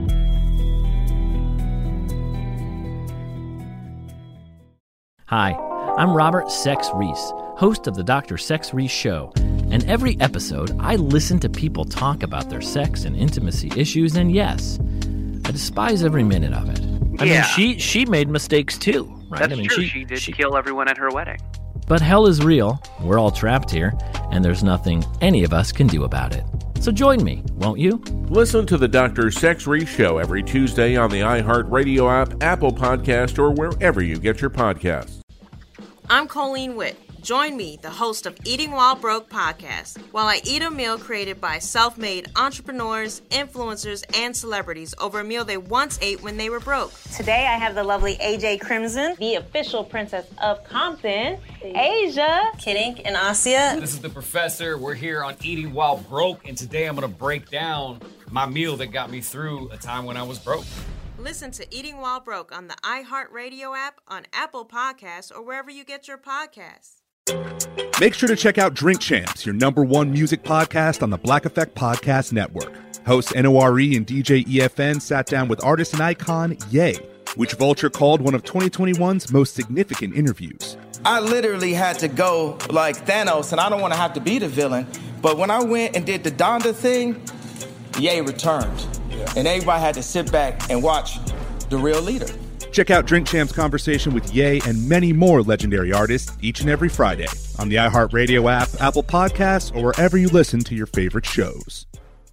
Hi, I'm Robert Sex Reese, host of the Doctor Sex Reese Show. And every episode, I listen to people talk about their sex and intimacy issues, and yes, I despise every minute of it. I yeah. mean, she she made mistakes too, right? That's I mean, true. She, She did she, kill everyone at her wedding. But hell is real. We're all trapped here, and there's nothing any of us can do about it. So join me, won't you? Listen to the Doctor Sex Reese Show every Tuesday on the iHeartRadio app, Apple Podcast, or wherever you get your podcasts. I'm Colleen Witt, Join me, the host of Eating While Broke podcast, while I eat a meal created by self-made entrepreneurs, influencers, and celebrities over a meal they once ate when they were broke. Today I have the lovely A J Crimson, the official princess of Compton, Asia, Kid Ink, and Asia. This is the professor. We're here on Eating While Broke, and today I'm going to break down my meal that got me through a time when I was broke. Listen to Eating While Broke on the iHeartRadio app, on Apple Podcasts, or wherever you get your podcasts. Make sure to check out Drink Champs, your number one music podcast on the Black Effect Podcast Network. Hosts N O R E and D J E F N sat down with artist and icon Ye, which Vulture called one of twenty twenty-one's most significant interviews. I literally had to go like Thanos, and I don't want to have to be the villain, but when I went and did the Donda thing, Ye returned. Yeah. And everybody had to sit back and watch the real leader. Check out Drink Champs' conversation with Ye and many more legendary artists each and every Friday on the iHeartRadio app, Apple Podcasts, or wherever you listen to your favorite shows.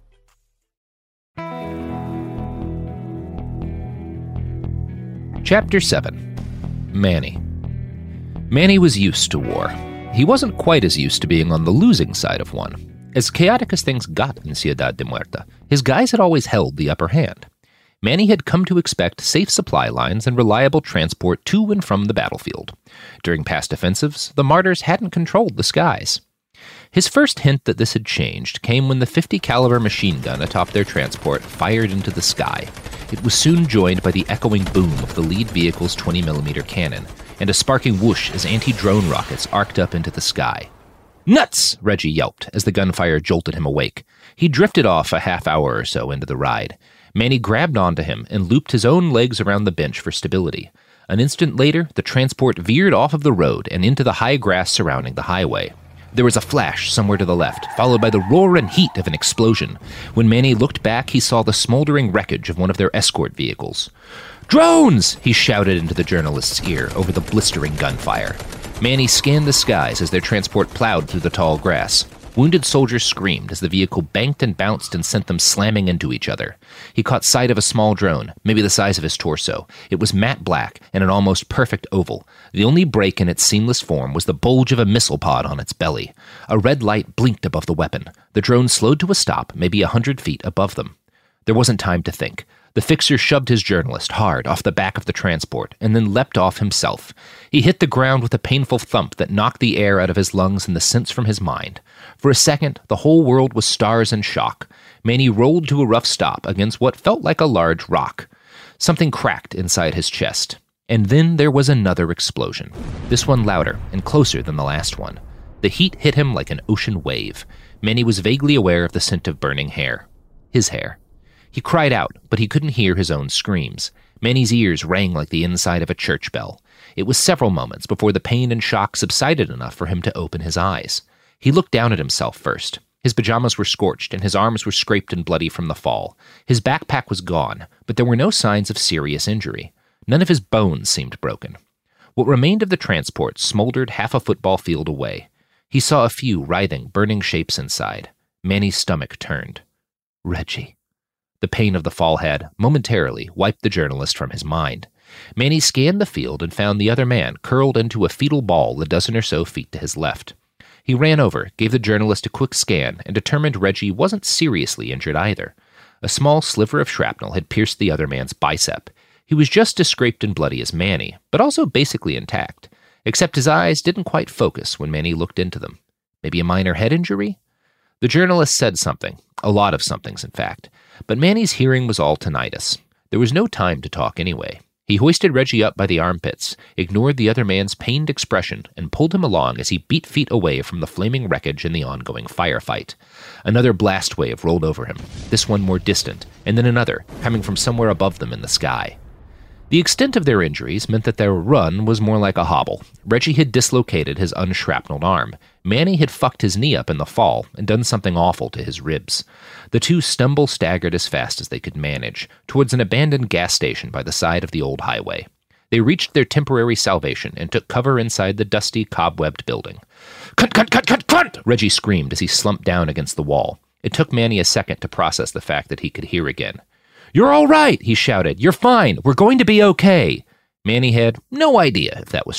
Chapter seven. Manny. Manny was used to war. He wasn't quite as used to being on the losing side of one. As chaotic as things got in Ciudad de Muerta, his guys had always held the upper hand. Manny had come to expect safe supply lines and reliable transport to and from the battlefield. During past offensives, the Martyrs hadn't controlled the skies. His first hint that this had changed came when the fifty caliber machine gun atop their transport fired into the sky. It was soon joined by the echoing boom of the lead vehicle's twenty millimeter cannon, and a sparking whoosh as anti-drone rockets arced up into the sky. "Nuts!" Reggie yelped as the gunfire jolted him awake. He drifted off a half hour or so into the ride. Manny grabbed onto him and looped his own legs around the bench for stability. An instant later, the transport veered off of the road and into the high grass surrounding the highway. There was a flash somewhere to the left, followed by the roar and heat of an explosion. When Manny looked back, he saw the smoldering wreckage of one of their escort vehicles. "Drones!" he shouted into the journalist's ear over the blistering gunfire. Manny scanned the skies as their transport plowed through the tall grass. Wounded soldiers screamed as the vehicle banked and bounced and sent them slamming into each other. He caught sight of a small drone, maybe the size of his torso. It was matte black and an almost perfect oval. The only break in its seamless form was the bulge of a missile pod on its belly. A red light blinked above the weapon. The drone slowed to a stop, maybe a hundred feet above them. There wasn't time to think. The fixer shoved his journalist hard off the back of the transport and then leapt off himself. He hit the ground with a painful thump that knocked the air out of his lungs and the sense from his mind. For a second, the whole world was stars and shock. Manny rolled to a rough stop against what felt like a large rock. Something cracked inside his chest. And then there was another explosion. This one louder and closer than the last one. The heat hit him like an ocean wave. Manny was vaguely aware of the scent of burning hair. His hair. He cried out, but he couldn't hear his own screams. Manny's ears rang like the inside of a church bell. It was several moments before the pain and shock subsided enough for him to open his eyes. He looked down at himself first. His pajamas were scorched, and his arms were scraped and bloody from the fall. His backpack was gone, but there were no signs of serious injury. None of his bones seemed broken. What remained of the transport smoldered half a football field away. He saw a few writhing, burning shapes inside. Manny's stomach turned. Reggie. The pain of the fall had, momentarily, wiped the journalist from his mind. Manny scanned the field and found the other man curled into a fetal ball a dozen or so feet to his left. He ran over, gave the journalist a quick scan, and determined Reggie wasn't seriously injured either. A small sliver of shrapnel had pierced the other man's bicep. He was just as scraped and bloody as Manny, but also basically intact, except his eyes didn't quite focus when Manny looked into them. Maybe a minor head injury? The journalist said something, a lot of somethings in fact, but Manny's hearing was all tinnitus. There was no time to talk anyway. He hoisted Reggie up by the armpits, ignored the other man's pained expression, and pulled him along as he beat feet away from the flaming wreckage in the ongoing firefight. Another blast wave rolled over him, this one more distant, and then another, coming from somewhere above them in the sky. The extent of their injuries meant that their run was more like a hobble. Reggie had dislocated his unshrapneled arm. Manny had fucked his knee up in the fall and done something awful to his ribs. The two stumble staggered as fast as they could manage, towards an abandoned gas station by the side of the old highway. They reached their temporary salvation and took cover inside the dusty, cobwebbed building. "Cut, cut, cut, cut, cut!" Reggie screamed as he slumped down against the wall. It took Manny a second to process the fact that he could hear again. "You're all right," he shouted. "You're fine. We're going to be okay." Manny had no idea if that was true.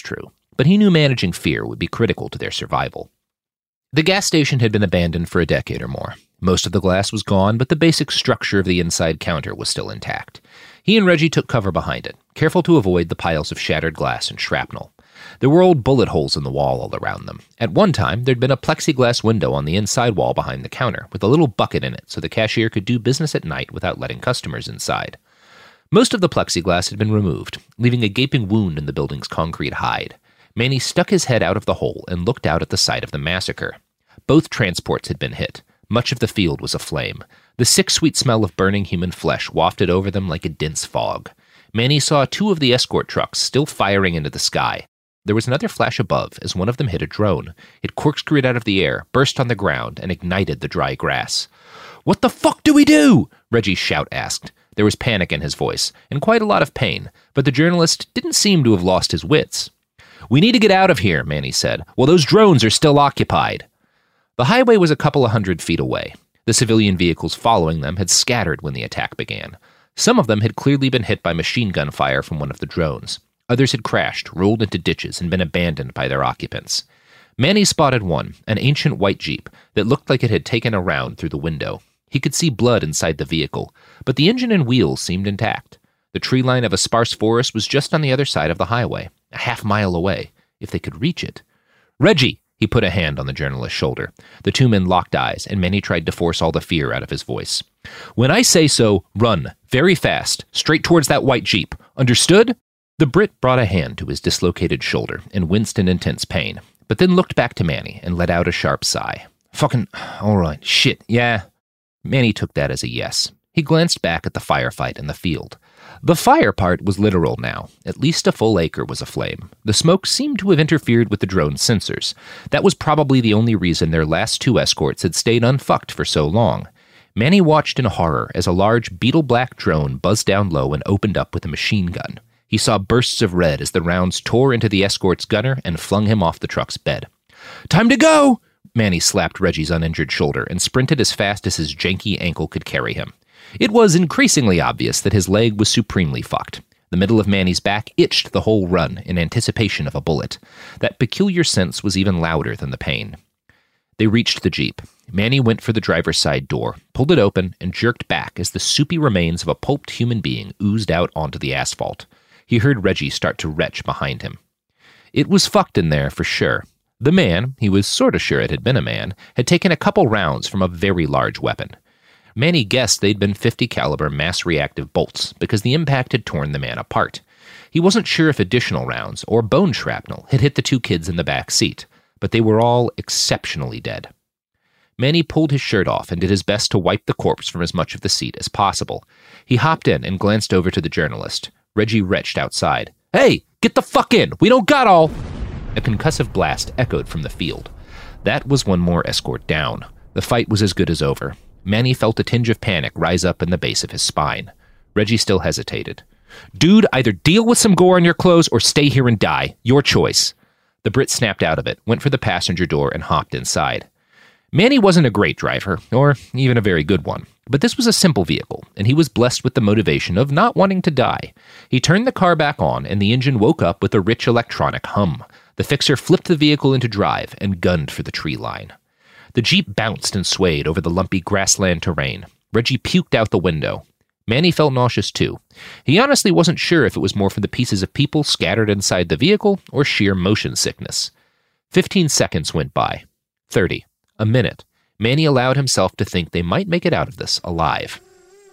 but he knew managing fear would be critical to their survival. The gas station had been abandoned for a decade or more. Most of the glass was gone, but the basic structure of the inside counter was still intact. He and Reggie took cover behind it, careful to avoid the piles of shattered glass and shrapnel. There were old bullet holes in the wall all around them. At one time, there'd been a plexiglass window on the inside wall behind the counter, with a little bucket in it so the cashier could do business at night without letting customers inside. Most of the plexiglass had been removed, leaving a gaping wound in the building's concrete hide. Manny stuck his head out of the hole and looked out at the site of the massacre. Both transports had been hit. Much of the field was aflame. The sick, sweet smell of burning human flesh wafted over them like a dense fog. Manny saw two of the escort trucks still firing into the sky. There was another flash above as one of them hit a drone. It corkscrewed out of the air, burst on the ground, and ignited the dry grass. "What the fuck do we do?" Reggie's shout asked. There was panic in his voice, and quite a lot of pain, but the journalist didn't seem to have lost his wits. "We need to get out of here," Manny said. "Well, those drones are still occupied." The highway was a couple of hundred feet away. The civilian vehicles following them had scattered when the attack began. Some of them had clearly been hit by machine gun fire from one of the drones. Others had crashed, rolled into ditches, and been abandoned by their occupants. Manny spotted one, an ancient white Jeep, that looked like it had taken a round through the window. He could see blood inside the vehicle, but the engine and wheels seemed intact. The tree line of a sparse forest was just on the other side of the highway, a half mile away, if they could reach it. "Reggie!" He put a hand on the journalist's shoulder. The two men locked eyes, and Manny tried to force all the fear out of his voice. "When I say so, run, very fast, straight towards that white Jeep. Understood?" The Brit brought a hand to his dislocated shoulder and winced in intense pain, but then looked back to Manny and let out a sharp sigh. "Fucking, all right, shit, yeah." Manny took that as a yes. He glanced back at the firefight in the field. The fire part was literal now. At least a full acre was aflame. The smoke seemed to have interfered with the drone's sensors. That was probably the only reason their last two escorts had stayed unfucked for so long. Manny watched in horror as a large beetle-black drone buzzed down low and opened up with a machine gun. He saw bursts of red as the rounds tore into the escort's gunner and flung him off the truck's bed. "Time to go!" Manny slapped Reggie's uninjured shoulder and sprinted as fast as his janky ankle could carry him. It was increasingly obvious that his leg was supremely fucked. The middle of Manny's back itched the whole run in anticipation of a bullet. That peculiar sense was even louder than the pain. They reached the Jeep. Manny went for the driver's side door, pulled it open, and jerked back as the soupy remains of a pulped human being oozed out onto the asphalt. He heard Reggie start to retch behind him. It was fucked in there for sure. The man, he was sort of sure it had been a man, had taken a couple rounds from a very large weapon. Manny guessed they'd been fifty caliber mass-reactive bolts because the impact had torn the man apart. He wasn't sure if additional rounds or bone shrapnel had hit the two kids in the back seat, but they were all exceptionally dead. Manny pulled his shirt off and did his best to wipe the corpse from as much of the seat as possible. He hopped in and glanced over to the journalist. Reggie retched outside. "Hey, get the fuck in! We don't got all—" A concussive blast echoed from the field. That was one more escort down. The fight was as good as over. Manny felt a tinge of panic rise up in the base of his spine. Reggie still hesitated. "Dude, either deal with some gore on your clothes or stay here and die. Your choice." The Brit snapped out of it, went for the passenger door, and hopped inside. Manny wasn't a great driver, or even a very good one, but this was a simple vehicle, and he was blessed with the motivation of not wanting to die. He turned the car back on, and the engine woke up with a rich electronic hum. The fixer flipped the vehicle into drive and gunned for the tree line. The Jeep bounced and swayed over the lumpy grassland terrain. Reggie puked out the window. Manny felt nauseous too. He honestly wasn't sure if it was more for the pieces of people scattered inside the vehicle or sheer motion sickness. Fifteen seconds went by. Thirty. A minute. Manny allowed himself to think they might make it out of this alive.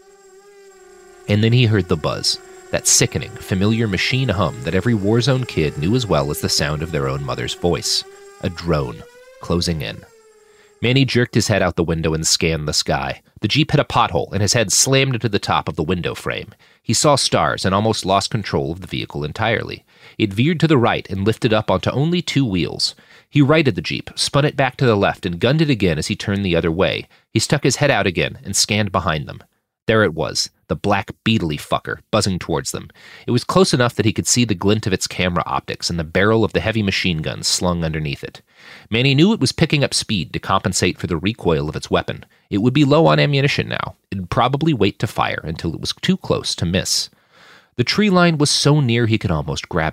And then he heard the buzz, that sickening, familiar machine hum that every war-zone kid knew as well as the sound of their own mother's voice. A drone, closing in. Manny jerked his head out the window and scanned the sky. The Jeep hit a pothole, and his head slammed into the top of the window frame. He saw stars and almost lost control of the vehicle entirely. It veered to the right and lifted up onto only two wheels. He righted the Jeep, spun it back to the left, and gunned it again as he turned the other way. He stuck his head out again and scanned behind them. There it was, the black, beetly fucker, buzzing towards them. It was close enough that he could see the glint of its camera optics and the barrel of the heavy machine gun slung underneath it. Manny knew it was picking up speed to compensate for the recoil of its weapon. It would be low on ammunition now. It'd probably wait to fire until it was too close to miss. The tree line was so near he could almost grab it.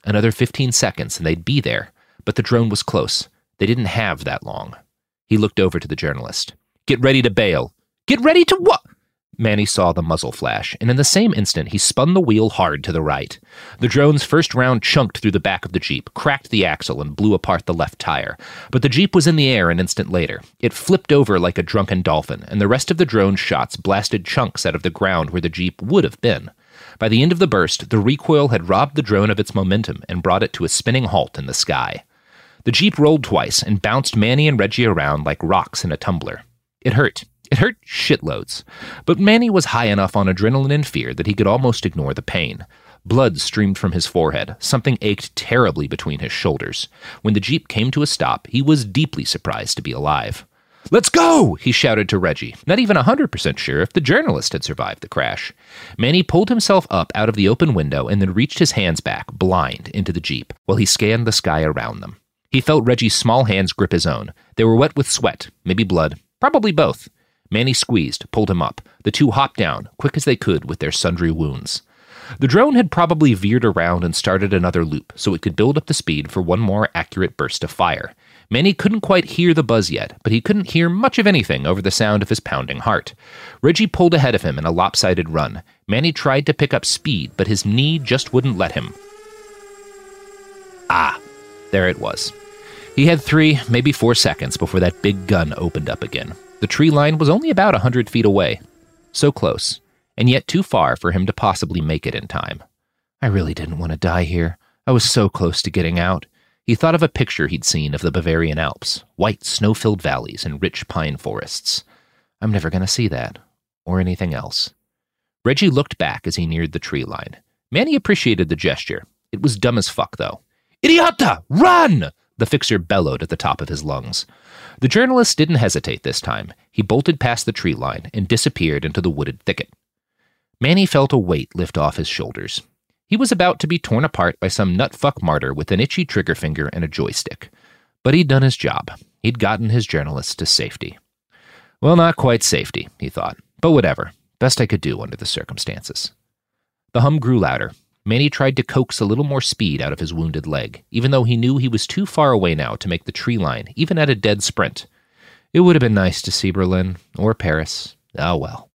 Another fifteen seconds and they'd be there, but the drone was close. They didn't have that long. He looked over to the journalist. Get ready to bail. Get ready to what? Manny saw the muzzle flash, and in the same instant, he spun the wheel hard to the right. The drone's first round chunked through the back of the Jeep, cracked the axle, and blew apart the left tire. But the Jeep was in the air an instant later. It flipped over like a drunken dolphin, and the rest of the drone's shots blasted chunks out of the ground where the Jeep would have been. By the end of the burst, the recoil had robbed the drone of its momentum and brought it to a spinning halt in the sky. The Jeep rolled twice and bounced Manny and Reggie around like rocks in a tumbler. It hurt. It hurt shitloads. But Manny was high enough on adrenaline and fear that he could almost ignore the pain. Blood streamed from his forehead. Something ached terribly between his shoulders. When the Jeep came to a stop, he was deeply surprised to be alive. Let's go, he shouted to Reggie, not even one hundred percent sure if the journalist had survived the crash. Manny pulled himself up out of the open window and then reached his hands back, blind, into the Jeep, while he scanned the sky around them. He felt Reggie's small hands grip his own. They were wet with sweat, maybe blood, probably both. Manny squeezed, pulled him up. The two hopped down, quick as they could with their sundry wounds. The drone had probably veered around and started another loop, so it could build up the speed for one more accurate burst of fire. Manny couldn't quite hear the buzz yet, but he couldn't hear much of anything over the sound of his pounding heart. Reggie pulled ahead of him in a lopsided run. Manny tried to pick up speed, but his knee just wouldn't let him. Ah, there it was. He had three, maybe four seconds before that big gun opened up again. The tree line was only about a hundred feet away. So close, and yet too far for him to possibly make it in time. I really didn't want to die here. I was so close to getting out. He thought of a picture he'd seen of the Bavarian Alps, white snow-filled valleys and rich pine forests. I'm never going to see that, or anything else. Reggie looked back as he neared the tree line. Manny appreciated the gesture. It was dumb as fuck, though. Idiota! Run! The fixer bellowed at the top of his lungs. The journalist didn't hesitate this time. He bolted past the tree line and disappeared into the wooded thicket. Manny felt a weight lift off his shoulders. He was about to be torn apart by some nutfuck martyr with an itchy trigger finger and a joystick. But he'd done his job. He'd gotten his journalist to safety. Well, not quite safety, he thought, but whatever. Best I could do under the circumstances. The hum grew louder. Manny tried to coax a little more speed out of his wounded leg, even though he knew he was too far away now to make the tree line, even at a dead sprint. It would have been nice to see Berlin, or Paris. Oh well.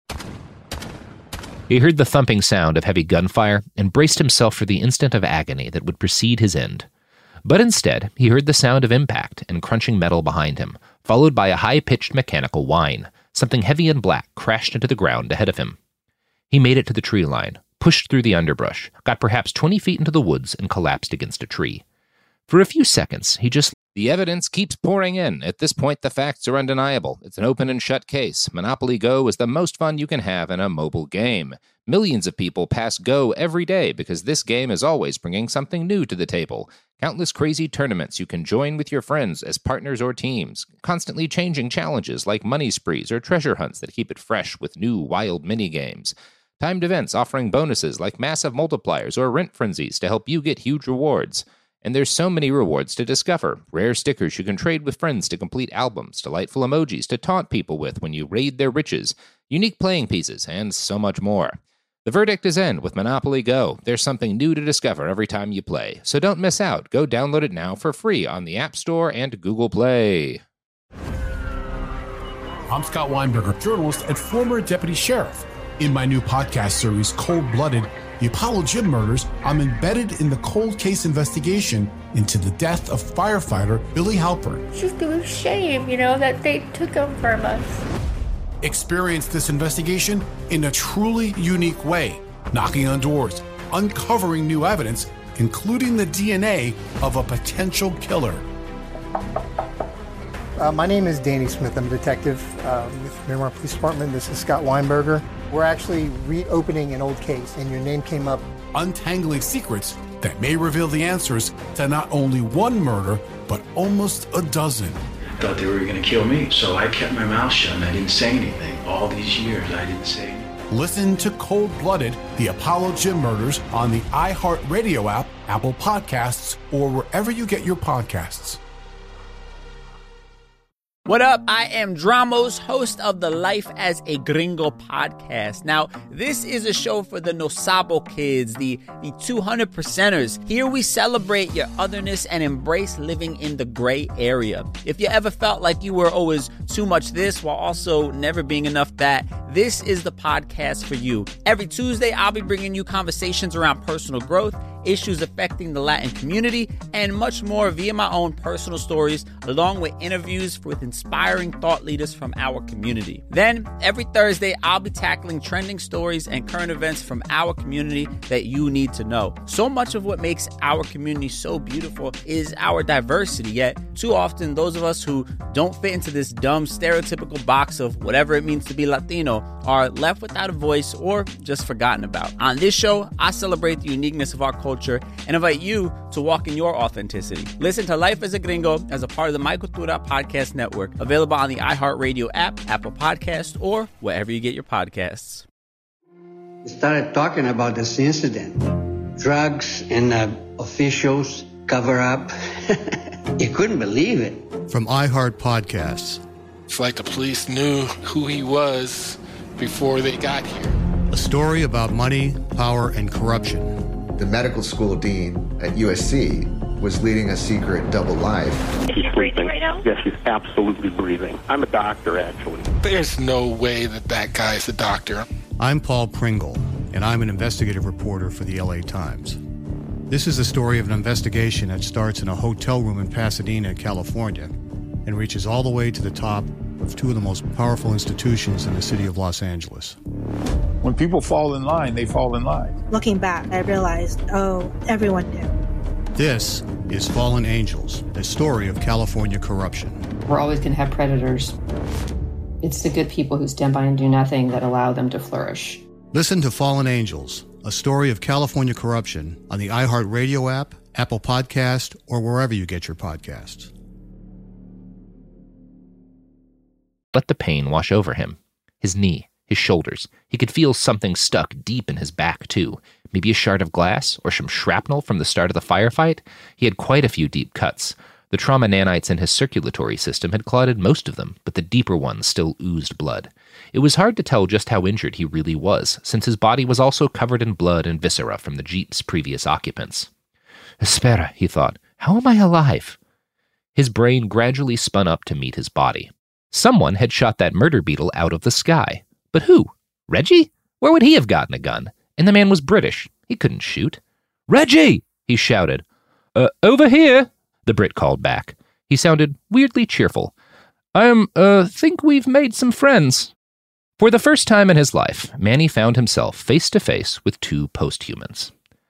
He heard the thumping sound of heavy gunfire and braced himself for the instant of agony that would precede his end. But instead, he heard the sound of impact and crunching metal behind him, followed by a high-pitched mechanical whine. Something heavy and black crashed into the ground ahead of him. He made it to the tree line, pushed through the underbrush, got perhaps twenty feet into the woods, and collapsed against a tree. For a few seconds, he just... The evidence keeps pouring in. At this point, the facts are undeniable. It's an open and shut case. Monopoly Go is the most fun you can have in a mobile game. Millions of people pass Go every day because this game is always bringing something new to the table. Countless crazy tournaments you can join with your friends as partners or teams. Constantly changing challenges like money sprees or treasure hunts that keep it fresh with new wild mini-games. Timed events offering bonuses like massive multipliers or rent frenzies to help you get huge rewards. And there's so many rewards to discover. Rare stickers you can trade with friends to complete albums, delightful emojis to taunt people with when you raid their riches, unique playing pieces, and so much more. The verdict is in with Monopoly Go. There's something new to discover every time you play. So don't miss out. Go download it now for free on the App Store and Google Play. I'm Scott Weinberger, journalist and former deputy sheriff. In my new podcast series, Cold Blooded, The Apollo Gym Murders, I'm embedded in the cold case investigation into the death of firefighter Billy Halpern. It's just a shame, you know, that they took him from us. Experience this investigation in a truly unique way, knocking on doors, uncovering new evidence, including the D N A of a potential killer. Uh, my name is Danny Smith. I'm a detective uh, with Miramar Police Department. This is Scott Weinberger. We're actually reopening an old case, and your name came up. Untangling secrets that may reveal the answers to not only one murder, but almost a dozen. I thought they were going to kill me, so I kept my mouth shut and I didn't say anything. All these years, I didn't say anything. Listen to Cold Blooded, The Apollo Gym Murders on the iHeartRadio app, Apple Podcasts, or wherever you get your podcasts. What up? I am Dramos, host of the Life as a Gringo podcast. Now, this is a show for the No Sabo kids, the, the two hundred percenters. Here we celebrate your otherness and embrace living in the gray area. If you ever felt like you were always too much this while also never being enough that, this is the podcast for you. Every Tuesday, I'll be bringing you conversations around personal growth, issues affecting the Latin community, and much more via my own personal stories, along with interviews with inspiring thought leaders from our community. Then, every Thursday, I'll be tackling trending stories and current events from our community that you need to know. So much of what makes our community so beautiful is our diversity, yet too often those of us who don't fit into this dumb stereotypical box of whatever it means to be Latino are left without a voice or just forgotten about. On this show, I celebrate the uniqueness of our culture and invite you to walk in your authenticity. Listen to Life as a Gringo as a part of the My Cultura Podcast Network, available on the iHeartRadio app, Apple Podcasts, or wherever you get your podcasts. We started talking about this incident. Drugs and uh, officials cover up. You couldn't believe it. From iHeart Podcasts. It's like the police knew who he was before they got here. A story about money, power, and corruption. The medical school dean at U S C was leading a secret double life. She's sleeping right now? Yes, she's absolutely breathing. I'm a doctor, actually. There's no way that that guy's a doctor. I'm Paul Pringle, and I'm an investigative reporter for the L A Times. This is the story of an investigation that starts in a hotel room in Pasadena, California, and reaches all the way to the top of two of the most powerful institutions in the city of Los Angeles. When people fall in line, they fall in line. Looking back, I realized, oh, everyone knew. This is Fallen Angels, the story of California corruption. We're always going to have predators. It's the good people who stand by and do nothing that allow them to flourish. Listen to Fallen Angels, a story of California corruption on the iHeartRadio app, Apple Podcast, or wherever you get your podcasts. Let the pain wash over him. His knee, his shoulders. He could feel something stuck deep in his back, too. Maybe a shard of glass or some shrapnel from the start of the firefight. He had quite a few deep cuts. The trauma nanites in his circulatory system had clotted most of them, but the deeper ones still oozed blood. It was hard to tell just how injured he really was, since his body was also covered in blood and viscera from the Jeep's previous occupants. Espera, he thought. How am I alive? His brain gradually spun up to meet his body. Someone had shot that murder beetle out of the sky. But who? Reggie? Where would he have gotten a gun? And the man was British. He couldn't shoot. Reggie! He shouted. Uh, over here, the Brit called back. He sounded weirdly cheerful. I um, uh, think we've made some friends. For the first time in his life, Manny found himself face to face with two posthumans.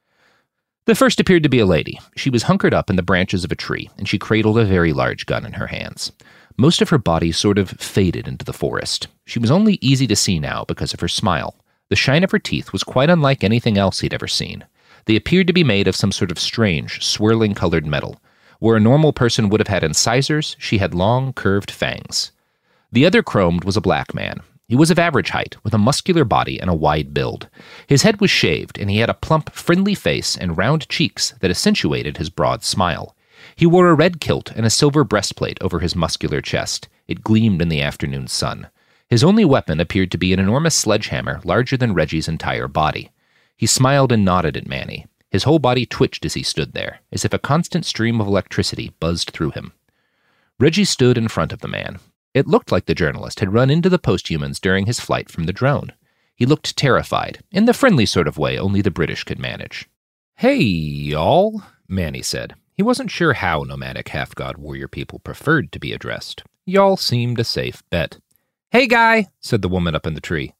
The first appeared to be a lady. She was hunkered up in the branches of a tree, and she cradled a very large gun in her hands. Most of her body sort of faded into the forest. She was only easy to see now because of her smile. The shine of her teeth was quite unlike anything else he'd ever seen. They appeared to be made of some sort of strange, swirling colored metal. Where a normal person would have had incisors, she had long, curved fangs. The other chromed was a black man. He was of average height, with a muscular body and a wide build. His head was shaved, and he had a plump, friendly face and round cheeks that accentuated his broad smile. He wore a red kilt and a silver breastplate over his muscular chest. It gleamed in the afternoon sun. His only weapon appeared to be an enormous sledgehammer larger than Reggie's entire body. He smiled and nodded at Manny. His whole body twitched as he stood there, as if a constant stream of electricity buzzed through him. Reggie stood in front of the man. It looked like the journalist had run into the posthumans during his flight from the drone. He looked terrified, in the friendly sort of way only the British could manage. Hey, y'all, Manny said. He wasn't sure how nomadic half-god warrior people preferred to be addressed. Y'all seemed a safe bet. Hey, guy, said the woman up in the tree.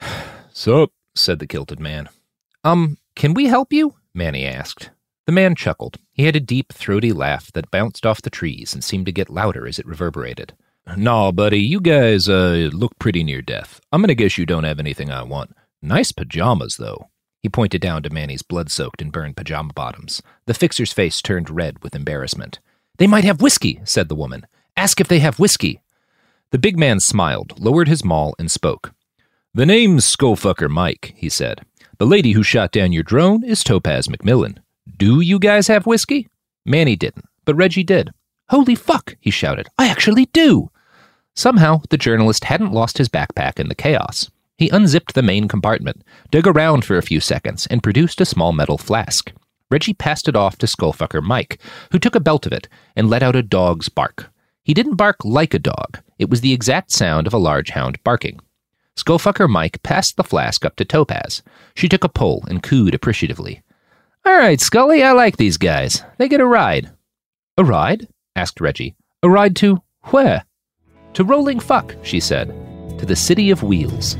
Sup, said the kilted man. Um, can we help you? Manny asked. The man chuckled. He had a deep, throaty laugh that bounced off the trees and seemed to get louder as it reverberated. Nah, buddy, you guys, uh, look pretty near death. I'm gonna guess you don't have anything I want. Nice pajamas, though. He pointed down to Manny's blood-soaked and burned pajama bottoms. The fixer's face turned red with embarrassment. They might have whiskey, said the woman. Ask if they have whiskey. The big man smiled, lowered his maul, and spoke. The name's Skullfucker Mike, he said. The lady who shot down your drone is Topaz McMillan. Do you guys have whiskey? Manny didn't, but Reggie did. Holy fuck, he shouted. I actually do. Somehow, the journalist hadn't lost his backpack in the chaos. He unzipped the main compartment, dug around for a few seconds, and produced a small metal flask. Reggie passed it off to Skullfucker Mike, who took a belt of it and let out a dog's bark. He didn't bark like a dog. It was the exact sound of a large hound barking. Skullfucker Mike passed the flask up to Topaz. She took a pull and cooed appreciatively. "All right, Scully, I like these guys. They get a ride." "A ride?" asked Reggie. "A ride to where?" "To Rolling Fuck," she said. "To the City of Wheels."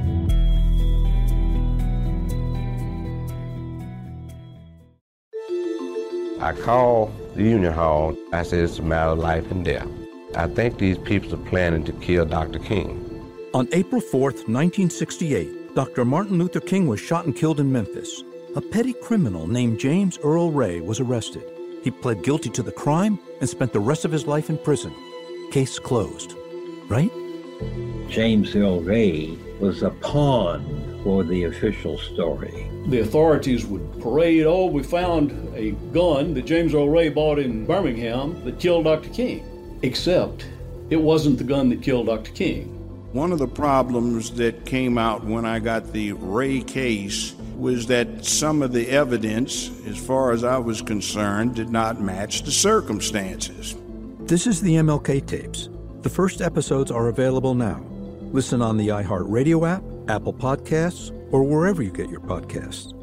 I called the Union Hall. I said it's a matter of life and death. I think these people are planning to kill Doctor King. On April fourth, nineteen sixty-eight, Doctor Martin Luther King was shot and killed in Memphis. A petty criminal named James Earl Ray was arrested. He pled guilty to the crime and spent the rest of his life in prison. Case closed. Right? James Earl Ray was a pawn for the official story. The authorities would parade, oh, we found a gun that James Earl Ray bought in Birmingham that killed Doctor King. Except it wasn't the gun that killed Doctor King. One of the problems that came out when I got the Ray case was that some of the evidence, as far as I was concerned, did not match the circumstances. This is the M L K tapes. The first episodes are available now. Listen on the iHeartRadio app, Apple Podcasts, or wherever you get your podcasts.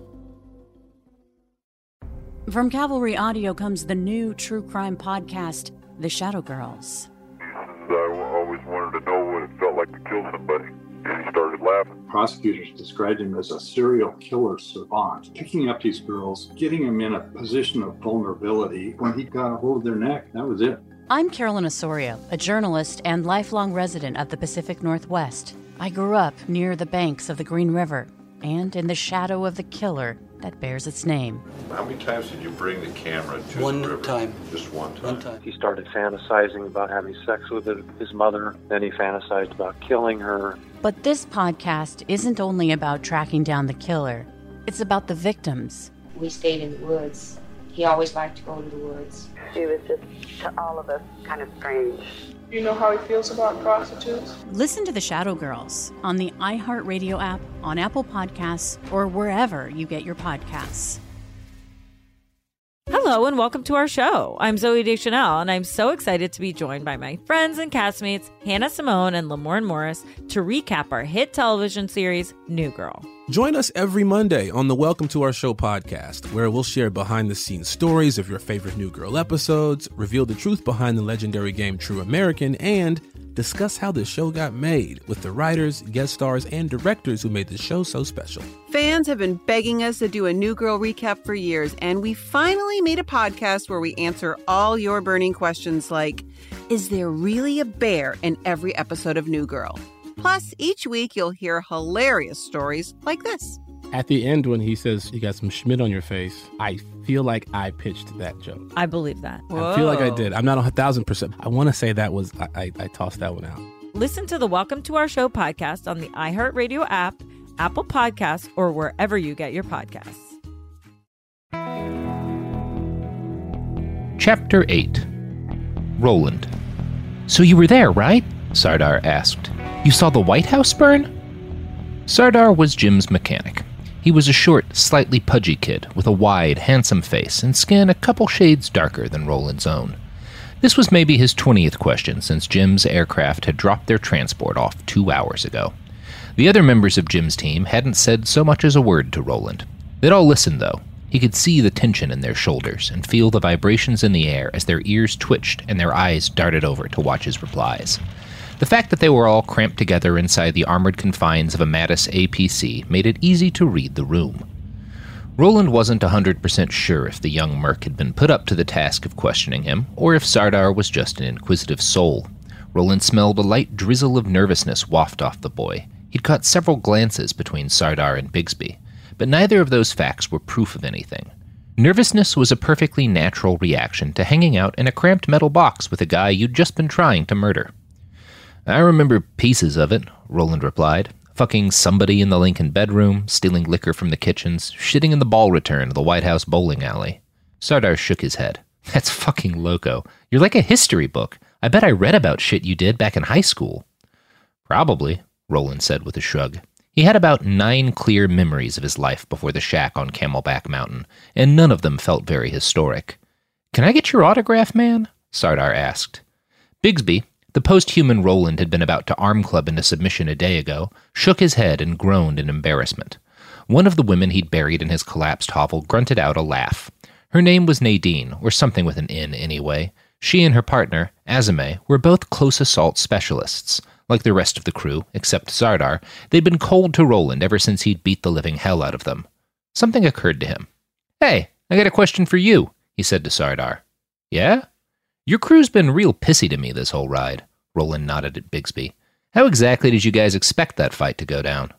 From Cavalry Audio comes the new true crime podcast, The Shadow Girls. I always wanted to know what it felt like to kill somebody. And he started laughing. Prosecutors described him as a serial killer savant, picking up these girls, getting them in a position of vulnerability. When he got a hold of their neck, that was it. I'm Carolyn Osorio, a journalist and lifelong resident of the Pacific Northwest. I grew up near the banks of the Green River and in the shadow of the killer that bears its name. How many times did you bring the camera to one the river? time. Just one time? One time. He started fantasizing about having sex with his mother. Then he fantasized about killing her. But this podcast isn't only about tracking down the killer. It's about the victims. We stayed in the woods. He always liked to go to the woods. She was just, to all of us, kind of strange. You know how he feels about prostitutes? Listen to The Shadow Girls on the iHeartRadio app, on Apple Podcasts, or wherever you get your podcasts. Hello and welcome to our show. I'm Zoe Deschanel, and I'm so excited to be joined by my friends and castmates, Hannah Simone and Lamorne Morris, to recap our hit television series, New Girl. Join us every Monday on the Welcome to Our Show podcast, where we'll share behind-the-scenes stories of your favorite New Girl episodes, reveal the truth behind the legendary game True American, and discuss how the show got made with the writers, guest stars, and directors who made the show so special. Fans have been begging us to do a New Girl recap for years, and we finally made a podcast where we answer all your burning questions like, is there really a bear in every episode of New Girl? Plus, each week you'll hear hilarious stories like this. At the end, when he says you got some Schmidt on your face, I feel like I pitched that joke. I believe that. Whoa. I feel like I did. I'm not a thousand percent. I want to say that was, I, I, I tossed that one out. Listen to the Welcome to Our Show podcast on the iHeartRadio app, Apple Podcasts, or wherever you get your podcasts. Chapter eight. Roland. So you were there, right? Sardar asked. You saw the White House burn? Sardar was Jim's mechanic. He was a short, slightly pudgy kid with a wide, handsome face and skin a couple shades darker than Roland's own. This was maybe his twentieth question since Jim's aircraft had dropped their transport off two hours ago. The other members of Jim's team hadn't said so much as a word to Roland. They'd all listened, though. He could see the tension in their shoulders and feel the vibrations in the air as their ears twitched and their eyes darted over to watch his replies. The fact that they were all cramped together inside the armored confines of a Mattis A P C made it easy to read the room. Roland wasn't one hundred percent sure if the young merc had been put up to the task of questioning him, or if Sardar was just an inquisitive soul. Roland smelled a light drizzle of nervousness waft off the boy. He'd caught several glances between Sardar and Bigsby, but neither of those facts were proof of anything. Nervousness was a perfectly natural reaction to hanging out in a cramped metal box with a guy you'd just been trying to murder. I remember pieces of it, Roland replied. Fucking somebody in the Lincoln bedroom, stealing liquor from the kitchens, shitting in the ball return of the White House bowling alley. Sardar shook his head. That's fucking loco. You're like a history book. I bet I read about shit you did back in high school. Probably, Roland said with a shrug. He had about nine clear memories of his life before the shack on Camelback Mountain, and none of them felt very historic. Can I get your autograph, man? Sardar asked. Bigsby, the post-human Roland had been about to arm club into submission a day ago, shook his head and groaned in embarrassment. One of the women he'd buried in his collapsed hovel grunted out a laugh. Her name was Nadine, or something with an N anyway. She and her partner, Azame, were both close assault specialists. Like the rest of the crew, except Sardar, they'd been cold to Roland ever since he'd beat the living hell out of them. Something occurred to him. Hey, I got a question for you, he said to Sardar. Yeah? Your crew's been real pissy to me this whole ride. Roland nodded at Bigsby. How exactly did you guys expect that fight to go down?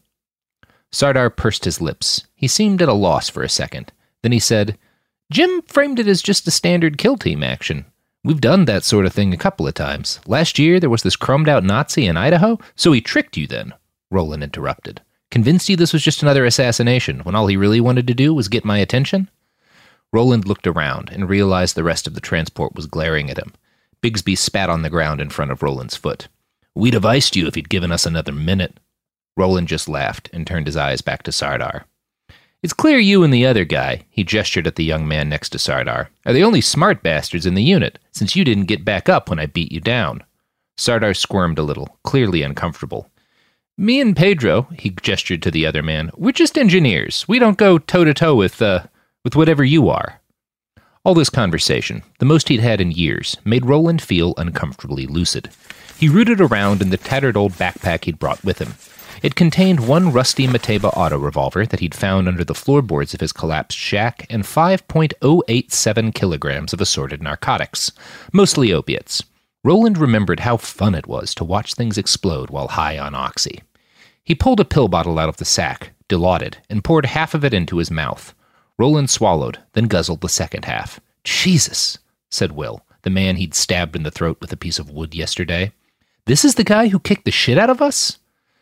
Sardar pursed his lips. He seemed at a loss for a second. Then he said, Jim framed it as just a standard kill team action. We've done that sort of thing a couple of times. Last year, there was this chromed-out Nazi in Idaho, so he tricked you then, Roland interrupted. Convinced you this was just another assassination, when all he really wanted to do was get my attention? Roland looked around and realized the rest of the transport was glaring at him. Bigsby spat on the ground in front of Roland's foot. We'd have iced you if you'd given us another minute. Roland just laughed and turned his eyes back to Sardar. It's clear you and the other guy, he gestured at the young man next to Sardar, are the only smart bastards in the unit, since you didn't get back up when I beat you down. Sardar squirmed a little, clearly uncomfortable. Me and Pedro, he gestured to the other man, we're just engineers. We don't go toe-to-toe with, uh, with whatever you are. All this conversation, the most he'd had in years, made Roland feel uncomfortably lucid. He rooted around in the tattered old backpack he'd brought with him. It contained one rusty Mateba auto revolver that he'd found under the floorboards of his collapsed shack and five point oh eight seven kilograms of assorted narcotics, mostly opiates. Roland remembered how fun it was to watch things explode while high on oxy. He pulled a pill bottle out of the sack, dilaudid, and poured half of it into his mouth. Roland swallowed, then guzzled the second half. Jesus, said Will, the man he'd stabbed in the throat with a piece of wood yesterday. This is the guy who kicked the shit out of us?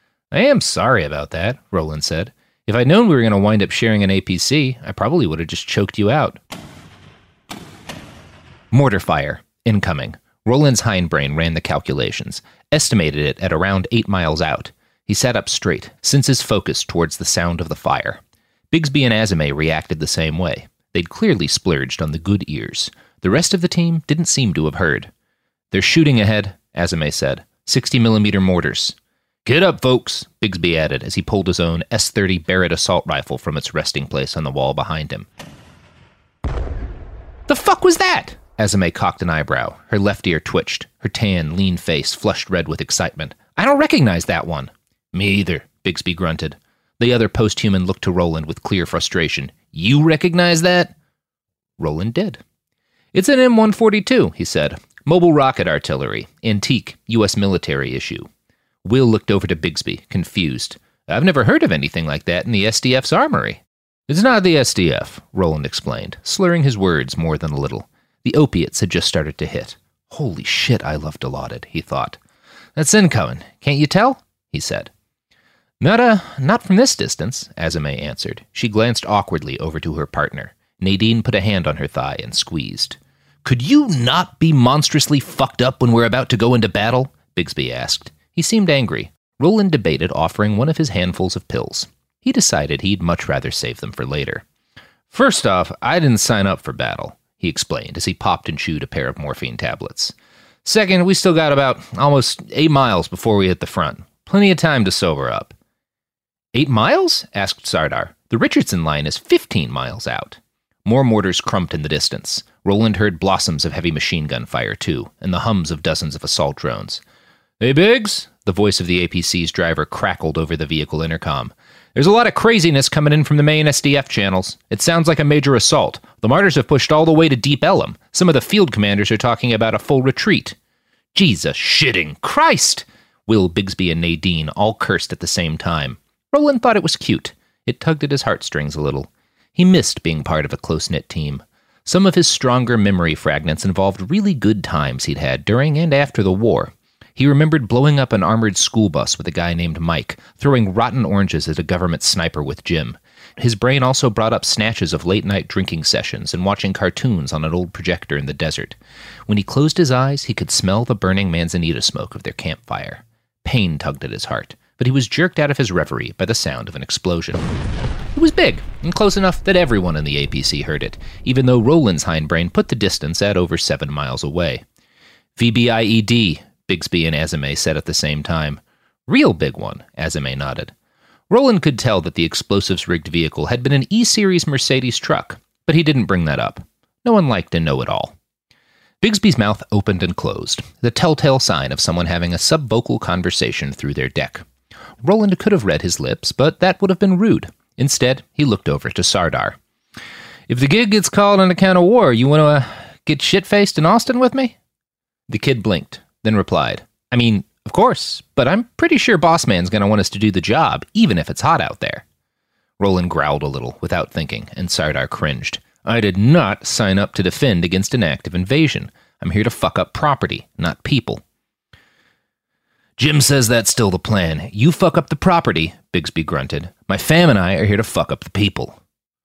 I am sorry about that, Roland said. If I'd known we were going to wind up sharing an A P C, I probably would have just choked you out. Mortar fire. Incoming. Roland's hindbrain ran the calculations, estimated it at around eight miles out. He sat up straight, since his focus towards the sound of the fire. Bigsby and Azame reacted the same way. They'd clearly splurged on the good ears. The rest of the team didn't seem to have heard. They're shooting ahead, Azame said. sixty millimeter mortars. Get up, folks, Bigsby added as he pulled his own S thirty Barrett assault rifle from its resting place on the wall behind him. The fuck was that? Azame cocked an eyebrow. Her left ear twitched, her tan, lean face flushed red with excitement. I don't recognize that one. Me either, Bigsby grunted. The other post-human looked to Roland with clear frustration. You recognize that? Roland did. It's an M one forty-two, he said. Mobile rocket artillery. Antique, U S military issue. Will looked over to Bigsby, confused. I've never heard of anything like that in the S D F's armory. It's not the S D F, Roland explained, slurring his words more than a little. The opiates had just started to hit. Holy shit, I love Dilaudid, he thought. That's incoming. Can't you tell? He said. Not, uh, not from this distance, Azame answered. She glanced awkwardly over to her partner. Nadine put a hand on her thigh and squeezed. Could you not be monstrously fucked up when we're about to go into battle? Bigsby asked. He seemed angry. Roland debated offering one of his handfuls of pills. He decided he'd much rather save them for later. First off, I didn't sign up for battle, he explained as he popped and chewed a pair of morphine tablets. Second, we still got about almost eight miles before we hit the front. Plenty of time to sober up. Eight miles? Asked Sardar. The Richardson line is fifteen miles out. More mortars crumped in the distance. Roland heard blossoms of heavy machine gun fire, too, and the hums of dozens of assault drones. Hey, Biggs, the voice of the A P C's driver crackled over the vehicle intercom. There's a lot of craziness coming in from the main S D F channels. It sounds like a major assault. The Martyrs have pushed all the way to Deep Ellum. Some of the field commanders are talking about a full retreat. Jesus shitting Christ! Will, Bigsby, and Nadine all cursed at the same time. Roland thought it was cute. It tugged at his heartstrings a little. He missed being part of a close-knit team. Some of his stronger memory fragments involved really good times he'd had during and after the war. He remembered blowing up an armored school bus with a guy named Mike, throwing rotten oranges at a government sniper with Jim. His brain also brought up snatches of late-night drinking sessions and watching cartoons on an old projector in the desert. When he closed his eyes, he could smell the burning manzanita smoke of their campfire. Pain tugged at his heart, but he was jerked out of his reverie by the sound of an explosion. It was big, and close enough that everyone in the A P C heard it, even though Roland's hindbrain put the distance at over seven miles away. V B I E D, Bigsby and Azame said at the same time. Real big one, Azame nodded. Roland could tell that the explosives-rigged vehicle had been an E-Series Mercedes truck, but he didn't bring that up. No one liked to know it all. Bigsby's mouth opened and closed, the telltale sign of someone having a subvocal conversation through their deck. Roland could have read his lips, but that would have been rude. Instead, he looked over to Sardar. If the gig gets called on account of war, you want to uh, get shit-faced in Austin with me? The kid blinked, then replied, I mean, of course, but I'm pretty sure Boss Man's going to want us to do the job, even if it's hot out there. Roland growled a little, without thinking, and Sardar cringed. I did not sign up to defend against an active invasion. I'm here to fuck up property, not people. Jim says that's still the plan. You fuck up the property, Bigsby grunted. My fam and I are here to fuck up the people.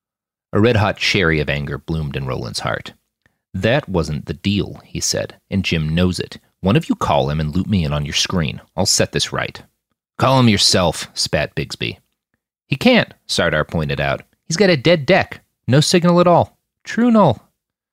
A red-hot cherry of anger bloomed in Roland's heart. That wasn't the deal, he said, and Jim knows it. One of you call him and loop me in on your screen. I'll set this right. Call him yourself, spat Bigsby. He can't, Sardar pointed out. He's got a dead deck. No signal at all. True null.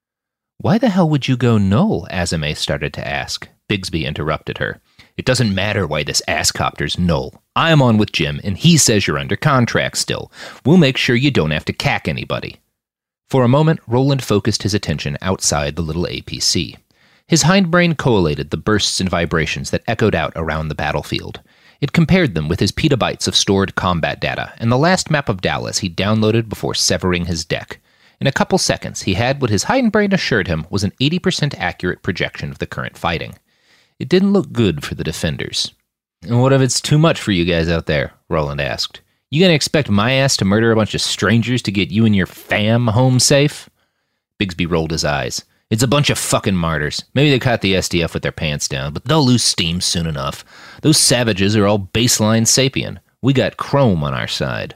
Why the hell would you go null? Azame started to ask. Bigsby interrupted her. It doesn't matter why this ass-copter's null. I'm on with Jim, and he says you're under contract still. We'll make sure you don't have to cack anybody. For a moment, Roland focused his attention outside the little A P C. His hindbrain collated the bursts and vibrations that echoed out around the battlefield. It compared them with his petabytes of stored combat data and the last map of Dallas he downloaded before severing his deck. In a couple seconds, he had what his hindbrain assured him was an eighty percent accurate projection of the current fighting. It didn't look good for the defenders. And what if it's too much for you guys out there? Roland asked. You gonna expect my ass to murder a bunch of strangers to get you and your fam home safe? Bigsby rolled his eyes. It's a bunch of fucking martyrs. Maybe they caught the S D F with their pants down, but they'll lose steam soon enough. Those savages are all baseline sapien. We got chrome on our side.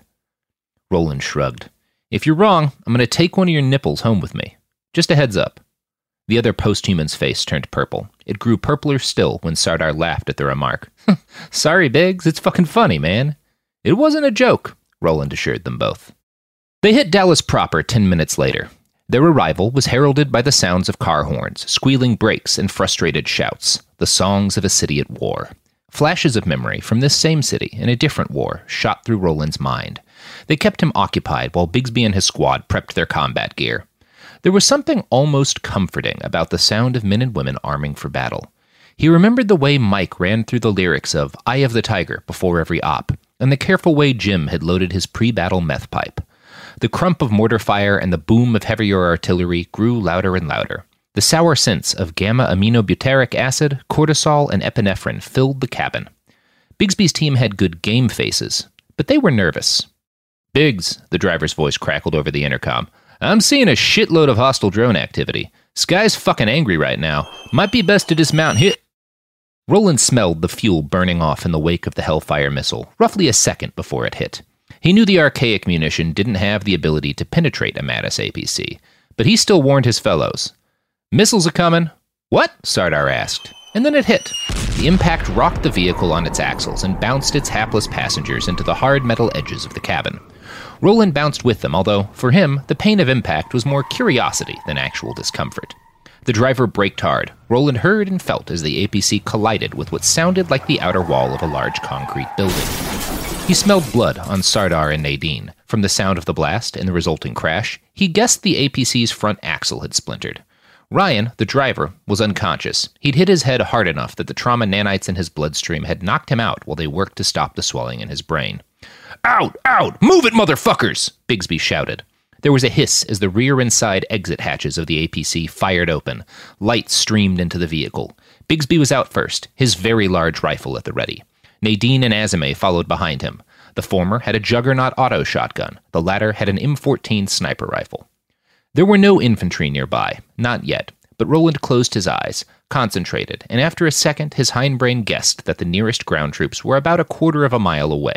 Roland shrugged. If you're wrong, I'm gonna take one of your nipples home with me. Just a heads up. The other post-human's face turned purple. It grew purpler still when Sardar laughed at the remark. Sorry, Biggs, it's fucking funny, man. It wasn't a joke, Roland assured them both. They hit Dallas proper ten minutes later. Their arrival was heralded by the sounds of car horns, squealing brakes, and frustrated shouts, the songs of a city at war. Flashes of memory from this same city in a different war shot through Roland's mind. They kept him occupied while Bigsby and his squad prepped their combat gear. There was something almost comforting about the sound of men and women arming for battle. He remembered the way Mike ran through the lyrics of Eye of the Tiger before every op, and the careful way Jim had loaded his pre-battle meth pipe. The crump of mortar fire and the boom of heavier artillery grew louder and louder. The sour scents of gamma-aminobutyric acid, cortisol, and epinephrine filled the cabin. Bigsby's team had good game faces, but they were nervous. Biggs, the driver's voice crackled over the intercom. I'm seeing a shitload of hostile drone activity. Sky's fucking angry right now. Might be best to dismount here. Roland smelled the fuel burning off in the wake of the Hellfire missile, roughly a second before it hit. He knew the archaic munition didn't have the ability to penetrate a Mattis A P C, but he still warned his fellows. Missiles are coming. What? Sardar asked. And then it hit. The impact rocked the vehicle on its axles and bounced its hapless passengers into the hard metal edges of the cabin. Roland bounced with them, although, for him, the pain of impact was more curiosity than actual discomfort. The driver braked hard. Roland heard and felt as the A P C collided with what sounded like the outer wall of a large concrete building. He smelled blood on Sardar and Nadine. From the sound of the blast and the resulting crash, he guessed the A P C's front axle had splintered. Ryan, the driver, was unconscious. He'd hit his head hard enough that the trauma nanites in his bloodstream had knocked him out while they worked to stop the swelling in his brain. Out! Out! Move it, motherfuckers! Bigsby shouted. There was a hiss as the rear and side exit hatches of the A P C fired open. Light streamed into the vehicle. Bigsby was out first, his very large rifle at the ready. Nadine and Azame followed behind him. The former had a Juggernaut auto shotgun. The latter had an M fourteen sniper rifle. There were no infantry nearby, not yet, but Roland closed his eyes, concentrated, and after a second his hindbrain guessed that the nearest ground troops were about a quarter of a mile away.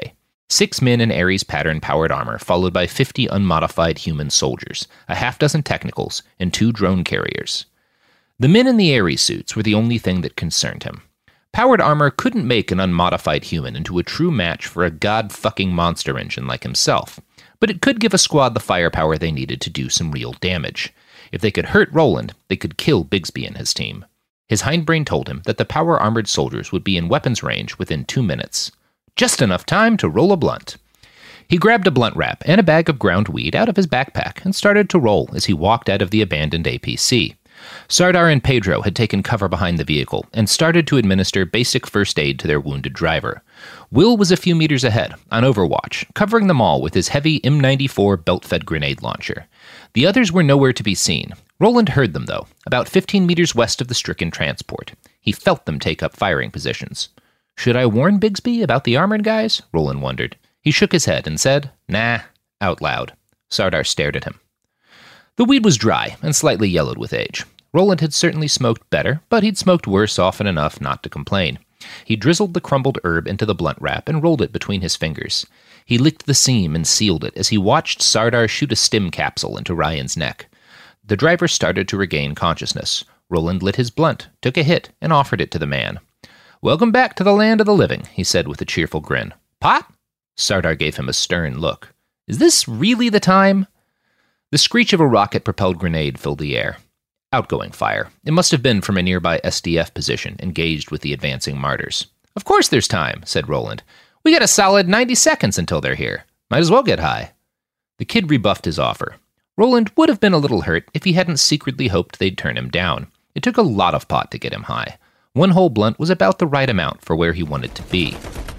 Six men in Ares pattern powered armor, followed by fifty unmodified human soldiers, a half dozen technicals, and two drone carriers. The men in the Ares suits were the only thing that concerned him. Powered armor couldn't make an unmodified human into a true match for a god-fucking monster engine like himself, but it could give a squad the firepower they needed to do some real damage. If they could hurt Roland, they could kill Bigsby and his team. His hindbrain told him that the power-armored soldiers would be in weapons range within two minutes. Just enough time to roll a blunt. He grabbed a blunt wrap and a bag of ground weed out of his backpack and started to roll as he walked out of the abandoned A P C. Sardar and Pedro had taken cover behind the vehicle and started to administer basic first aid to their wounded driver. Will was a few meters ahead, on overwatch, covering them all with his heavy M ninety-four belt-fed grenade launcher. The others were nowhere to be seen. Roland heard them, though, about fifteen meters west of the stricken transport. He felt them take up firing positions. Should I warn Bigsby about the armored guys? Roland wondered. He shook his head and said, nah, out loud. Sardar stared at him. The weed was dry and slightly yellowed with age. Roland had certainly smoked better, but he'd smoked worse often enough not to complain. He drizzled the crumbled herb into the blunt wrap and rolled it between his fingers. He licked the seam and sealed it as he watched Sardar shoot a stim capsule into Ryan's neck. The driver started to regain consciousness. Roland lit his blunt, took a hit, and offered it to the man. Welcome back to the land of the living, he said with a cheerful grin. Pot? Sardar gave him a stern look. Is this really the time? The screech of a rocket-propelled grenade filled the air. Outgoing fire. It must have been from a nearby S D F position, engaged with the advancing martyrs. Of course there's time, said Roland. We got a solid ninety seconds until they're here. Might as well get high. The kid rebuffed his offer. Roland would have been a little hurt if he hadn't secretly hoped they'd turn him down. It took a lot of pot to get him high. One whole blunt was about the right amount for where he wanted to be.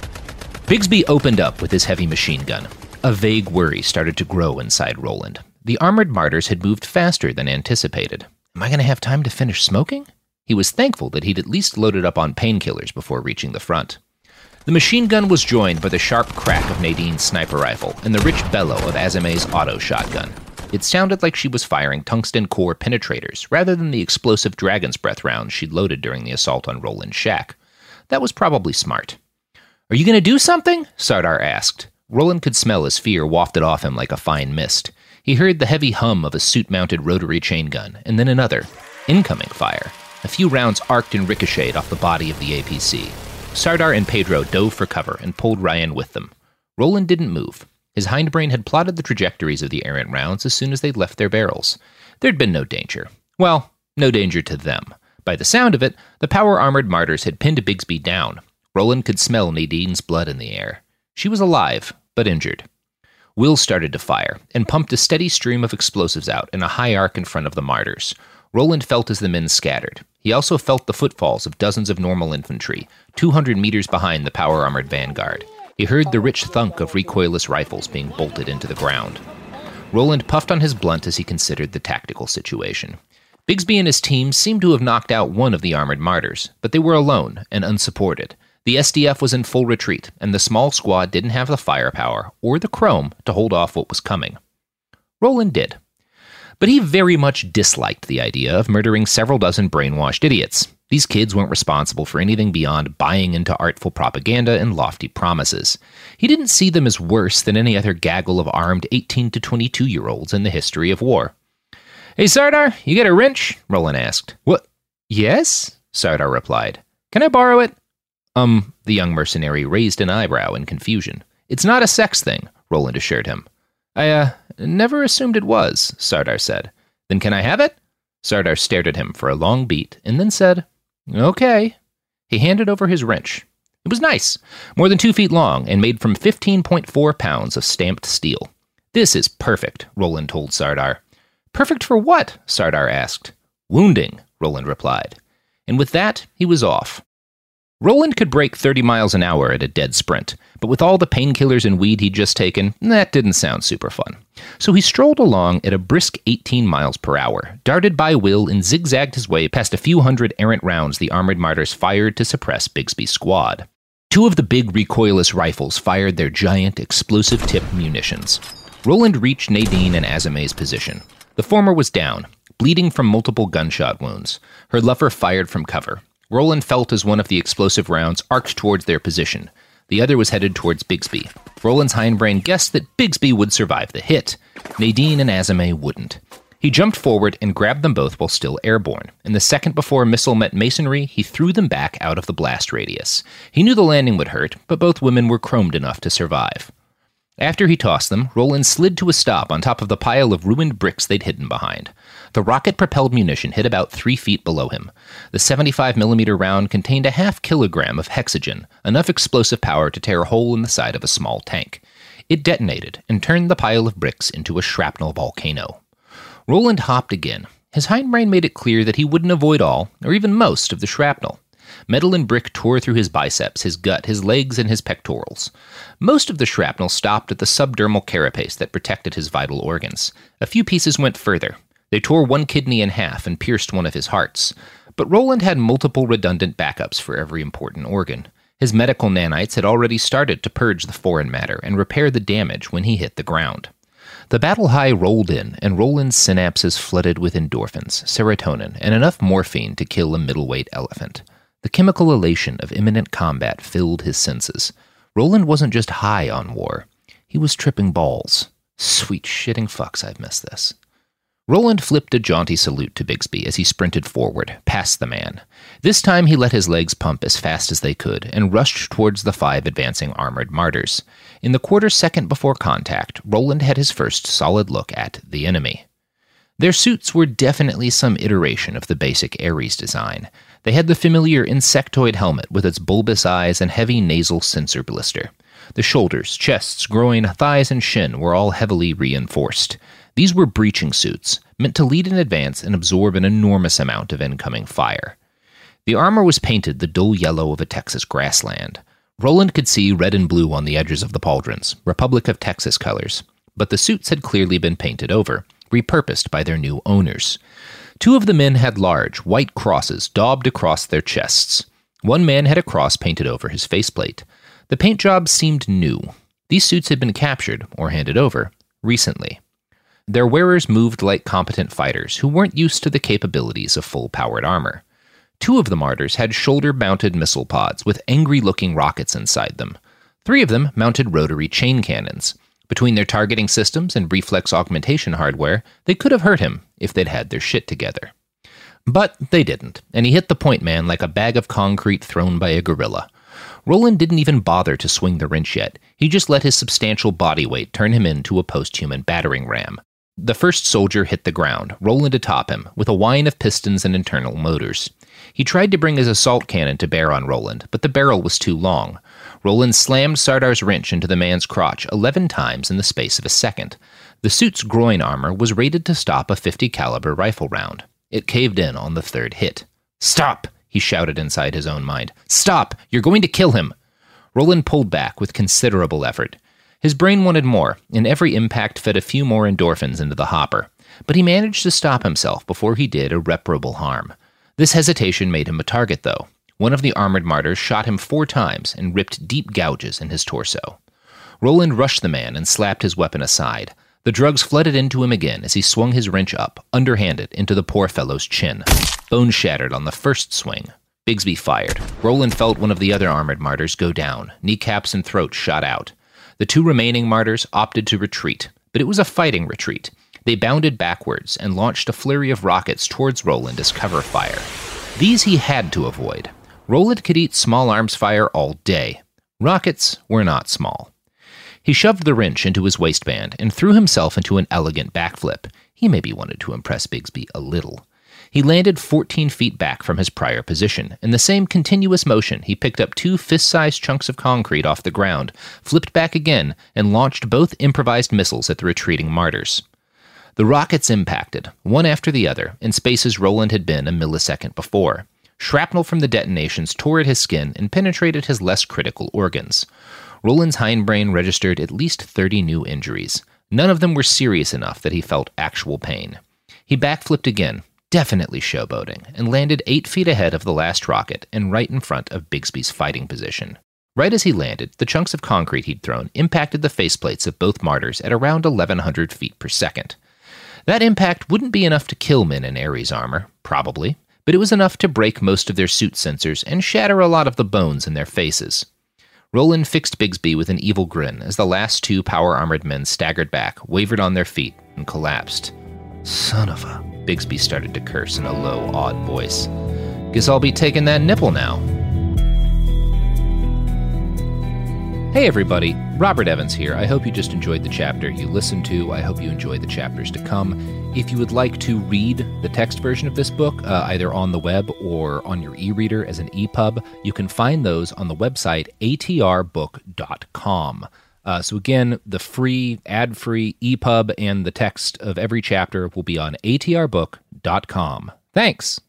Bigsby opened up with his heavy machine gun. A vague worry started to grow inside Roland. The armored martyrs had moved faster than anticipated. Am I going to have time to finish smoking? He was thankful that he'd at least loaded up on painkillers before reaching the front. The machine gun was joined by the sharp crack of Nadine's sniper rifle and the rich bellow of Azame's auto shotgun. It sounded like she was firing tungsten core penetrators rather than the explosive dragon's breath rounds she'd loaded during the assault on Roland's shack. That was probably smart. Are you going to do something? Sardar asked. Roland could smell his fear wafted off him like a fine mist. He heard the heavy hum of a suit-mounted rotary chain gun, and then another. Incoming fire. A few rounds arced and ricocheted off the body of the A P C. Sardar and Pedro dove for cover and pulled Ryan with them. Roland didn't move. His hindbrain had plotted the trajectories of the errant rounds as soon as they'd left their barrels. There'd been no danger. Well, no danger to them. By the sound of it, the power-armored martyrs had pinned Bigsby down. Roland could smell Nadine's blood in the air. She was alive, but injured. Will started to fire, and pumped a steady stream of explosives out in a high arc in front of the martyrs. Roland felt as the men scattered. He also felt the footfalls of dozens of normal infantry, two hundred meters behind the power-armored vanguard. He heard the rich thunk of recoilless rifles being bolted into the ground. Roland puffed on his blunt as he considered the tactical situation. Bigsby and his team seemed to have knocked out one of the armored martyrs, but they were alone and unsupported. The S D F was in full retreat, and the small squad didn't have the firepower or the chrome to hold off what was coming. Roland did. But he very much disliked the idea of murdering several dozen brainwashed idiots. These kids weren't responsible for anything beyond buying into artful propaganda and lofty promises. He didn't see them as worse than any other gaggle of armed eighteen to twenty-two-year-olds in the history of war. Hey, Sardar, you got a wrench? Roland asked. What? Yes? Sardar replied. Can I borrow it? Um, the young mercenary raised an eyebrow in confusion. It's not a sex thing, Roland assured him. I, uh, never assumed it was, Sardar said. Then can I have it? Sardar stared at him for a long beat and then said, okay. He handed over his wrench. It was nice, more than two feet long and made from fifteen point four pounds of stamped steel. This is perfect, Roland told Sardar. Perfect for what? Sardar asked. Wounding, Roland replied. And with that, he was off. Roland could break thirty miles an hour at a dead sprint, but with all the painkillers and weed he'd just taken, that didn't sound super fun. So he strolled along at a brisk eighteen miles per hour, darted by Will and zigzagged his way past a few hundred errant rounds the armored martyrs fired to suppress Bigsby's squad. Two of the big recoilless rifles fired their giant explosive-tipped munitions. Roland reached Nadine and Azame's position. The former was down, bleeding from multiple gunshot wounds. Her lover fired from cover. Roland felt as one of the explosive rounds arced towards their position. The other was headed towards Bigsby. Roland's hindbrain guessed that Bigsby would survive the hit. Nadine and Azame wouldn't. He jumped forward and grabbed them both while still airborne, and the second before a missile met masonry, he threw them back out of the blast radius. He knew the landing would hurt, but both women were chromed enough to survive. After he tossed them, Roland slid to a stop on top of the pile of ruined bricks they'd hidden behind. The rocket-propelled munition hit about three feet below him. The seventy-five millimeter round contained a half kilogram of hexogen, enough explosive power to tear a hole in the side of a small tank. It detonated and turned the pile of bricks into a shrapnel volcano. Roland hopped again. His hindbrain made it clear that he wouldn't avoid all, or even most, of the shrapnel. Metal and brick tore through his biceps, his gut, his legs, and his pectorals. Most of the shrapnel stopped at the subdermal carapace that protected his vital organs. A few pieces went further. They tore one kidney in half and pierced one of his hearts. But Roland had multiple redundant backups for every important organ. His medical nanites had already started to purge the foreign matter and repair the damage when he hit the ground. The battle high rolled in, and Roland's synapses flooded with endorphins, serotonin, and enough morphine to kill a middleweight elephant. The chemical elation of imminent combat filled his senses. Roland wasn't just high on war. He was tripping balls. Sweet shitting fucks, I've missed this. Roland flipped a jaunty salute to Bigsby as he sprinted forward, past the man. This time he let his legs pump as fast as they could and rushed towards the five advancing armored martyrs. In the quarter second before contact, Roland had his first solid look at the enemy. Their suits were definitely some iteration of the basic Ares design. They had the familiar insectoid helmet with its bulbous eyes and heavy nasal sensor blister. The shoulders, chests, groin, thighs, and shin were all heavily reinforced. These were breaching suits, meant to lead in advance and absorb an enormous amount of incoming fire. The armor was painted the dull yellow of a Texas grassland. Roland could see red and blue on the edges of the pauldrons, Republic of Texas colors, but the suits had clearly been painted over, repurposed by their new owners. Two of the men had large, white crosses daubed across their chests. One man had a cross painted over his faceplate. The paint job seemed new. These suits had been captured, or handed over, recently. Their wearers moved like competent fighters who weren't used to the capabilities of full-powered armor. Two of the martyrs had shoulder-mounted missile pods with angry-looking rockets inside them. Three of them mounted rotary chain cannons. Between their targeting systems and reflex augmentation hardware, they could have hurt him if they'd had their shit together. But they didn't, and he hit the point man like a bag of concrete thrown by a gorilla. Roland didn't even bother to swing the wrench yet. He just let his substantial body weight turn him into a post-human battering ram. The first soldier hit the ground, Roland atop him, with a whine of pistons and internal motors. He tried to bring his assault cannon to bear on Roland, but the barrel was too long. Roland slammed Sardar's wrench into the man's crotch eleven times in the space of a second. The suit's groin armor was rated to stop a fifty caliber rifle round. It caved in on the third hit. "Stop!" he shouted inside his own mind. "Stop! You're going to kill him!" Roland pulled back with considerable effort. His brain wanted more, and every impact fed a few more endorphins into the hopper. But he managed to stop himself before he did irreparable harm. This hesitation made him a target, though. One of the armored martyrs shot him four times and ripped deep gouges in his torso. Roland rushed the man and slapped his weapon aside. The drugs flooded into him again as he swung his wrench up, underhanded, into the poor fellow's chin. Bone shattered on the first swing. Bigsby fired. Roland felt one of the other armored martyrs go down. Kneecaps and throat shot out. The two remaining martyrs opted to retreat, but it was a fighting retreat. They bounded backwards and launched a flurry of rockets towards Roland as cover fire. These he had to avoid. Roland could eat small arms fire all day. Rockets were not small. He shoved the wrench into his waistband and threw himself into an elegant backflip. He maybe wanted to impress Bigsby a little. He landed fourteen feet back from his prior position. In the same continuous motion, he picked up two fist-sized chunks of concrete off the ground, flipped back again, and launched both improvised missiles at the retreating martyrs. The rockets impacted, one after the other, in spaces Roland had been a millisecond before. Shrapnel from the detonations tore at his skin and penetrated his less critical organs. Roland's hindbrain registered at least thirty new injuries. None of them were serious enough that he felt actual pain. He backflipped again, definitely showboating, and landed eight feet ahead of the last rocket and right in front of Bigsby's fighting position. Right as he landed, the chunks of concrete he'd thrown impacted the faceplates of both martyrs at around eleven hundred feet per second. That impact wouldn't be enough to kill men in Ares armor, probably, but it was enough to break most of their suit sensors and shatter a lot of the bones in their faces. Roland fixed Bigsby with an evil grin as the last two power-armored men staggered back, wavered on their feet, and collapsed. Son of a... Bigsby started to curse in a low, awed voice. Guess I'll be taking that nipple now. Hey everybody, Robert Evans here. I hope you just enjoyed the chapter you listened to. I hope you enjoy the chapters to come. If you would like to read the text version of this book, uh, either on the web or on your e-reader as an E P U B, you can find those on the website a t r book dot com. Uh, so again, the free, ad-free E P U B and the text of every chapter will be on a t r book dot com. Thanks!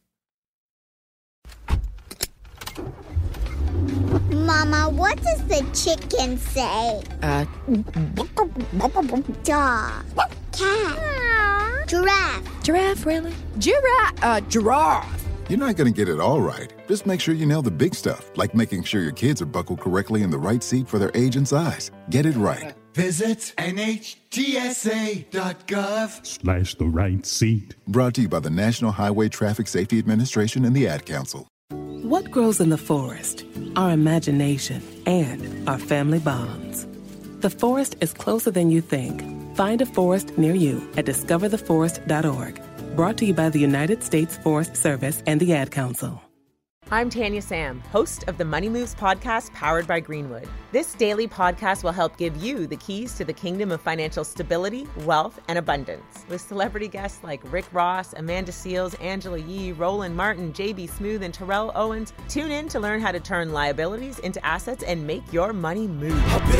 Mama, what does the chicken say? Uh, dog, cat, giraffe. Giraffe, really? Giraffe, uh, giraffe. You're not going to get it all right. Just make sure you nail the big stuff, like making sure your kids are buckled correctly in the right seat for their age and size. Get it right. Visit N H T S A dot gov Slash the right seat. Brought to you by the National Highway Traffic Safety Administration and the Ad Council. What grows in the forest? Our imagination and our family bonds. The forest is closer than you think. Find a forest near you at discover the forest dot org. Brought to you by the United States Forest Service and the Ad Council. I'm Tanya Sam, host of the Money Moves podcast powered by Greenwood. This daily podcast will help give you the keys to the kingdom of financial stability, wealth, and abundance. With celebrity guests like Rick Ross, Amanda Seales, Angela Yee, Roland Martin, J B Smooth, and Terrell Owens. Tune in to learn how to turn liabilities into assets and make your money move.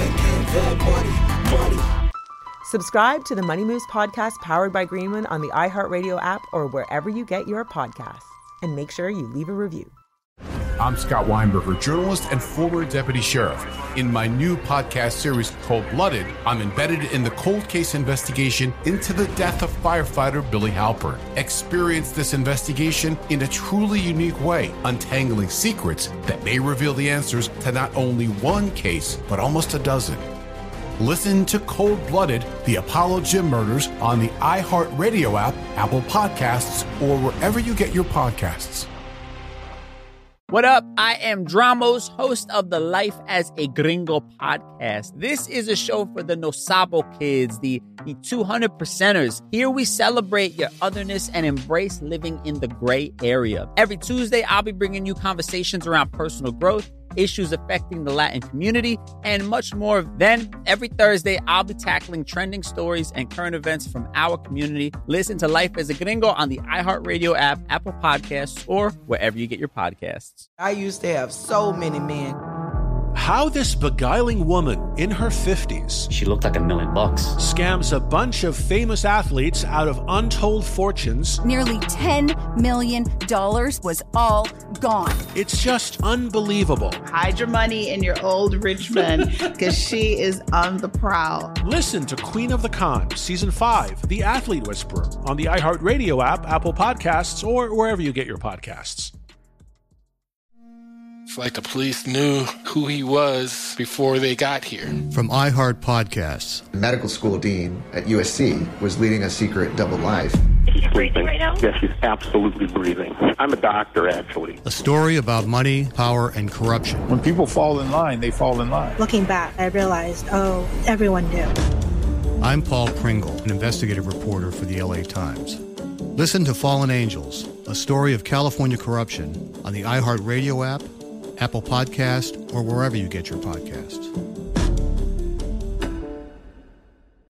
Money, money. Subscribe to the Money Moves podcast powered by Greenwood on the iHeartRadio app or wherever you get your podcasts. And make sure you leave a review. I'm Scott Weinberger, journalist and former deputy sheriff. In my new podcast series, Cold-Blooded, I'm embedded in the cold case investigation into the death of firefighter Billy Halpern. Experience this investigation in a truly unique way, untangling secrets that may reveal the answers to not only one case, but almost a dozen. Listen to Cold-Blooded, the Apollo Gym Murders on the iHeartRadio app, Apple Podcasts, or wherever you get your podcasts. What up? I am Dramos, host of the Life as a Gringo podcast. This is a show for the No Sabo kids, the, the two hundred percenters. Here we celebrate your otherness and embrace living in the gray area. Every Tuesday, I'll be bringing you conversations around personal growth, issues affecting the Latin community, and much more. Then, every Thursday, I'll be tackling trending stories and current events from our community. Listen to Life as a Gringo on the iHeartRadio app, Apple Podcasts, or wherever you get your podcasts. I used to have so many men. How this beguiling woman in her fifties, she looked like a million bucks, scams a bunch of famous athletes out of untold fortunes. Nearly ten million dollars was all gone. It's just unbelievable. Hide your money in your old rich man, because she is on the prowl. Listen to Queen of the Con, Season five, The Athlete Whisperer, on the iHeartRadio app, Apple Podcasts, or wherever you get your podcasts. It's like the police knew who he was before they got here. From iHeart Podcasts. The medical school dean at U S C was leading a secret double life. She's breathing right now? Yes, she's absolutely breathing. I'm a doctor, actually. A story about money, power, and corruption. When people fall in line, they fall in line. Looking back, I realized, oh, everyone knew. I'm Paul Pringle, an investigative reporter for the L A Times. Listen to Fallen Angels, a story of California corruption on the iHeartRadio app, Apple Podcast, or wherever you get your podcasts.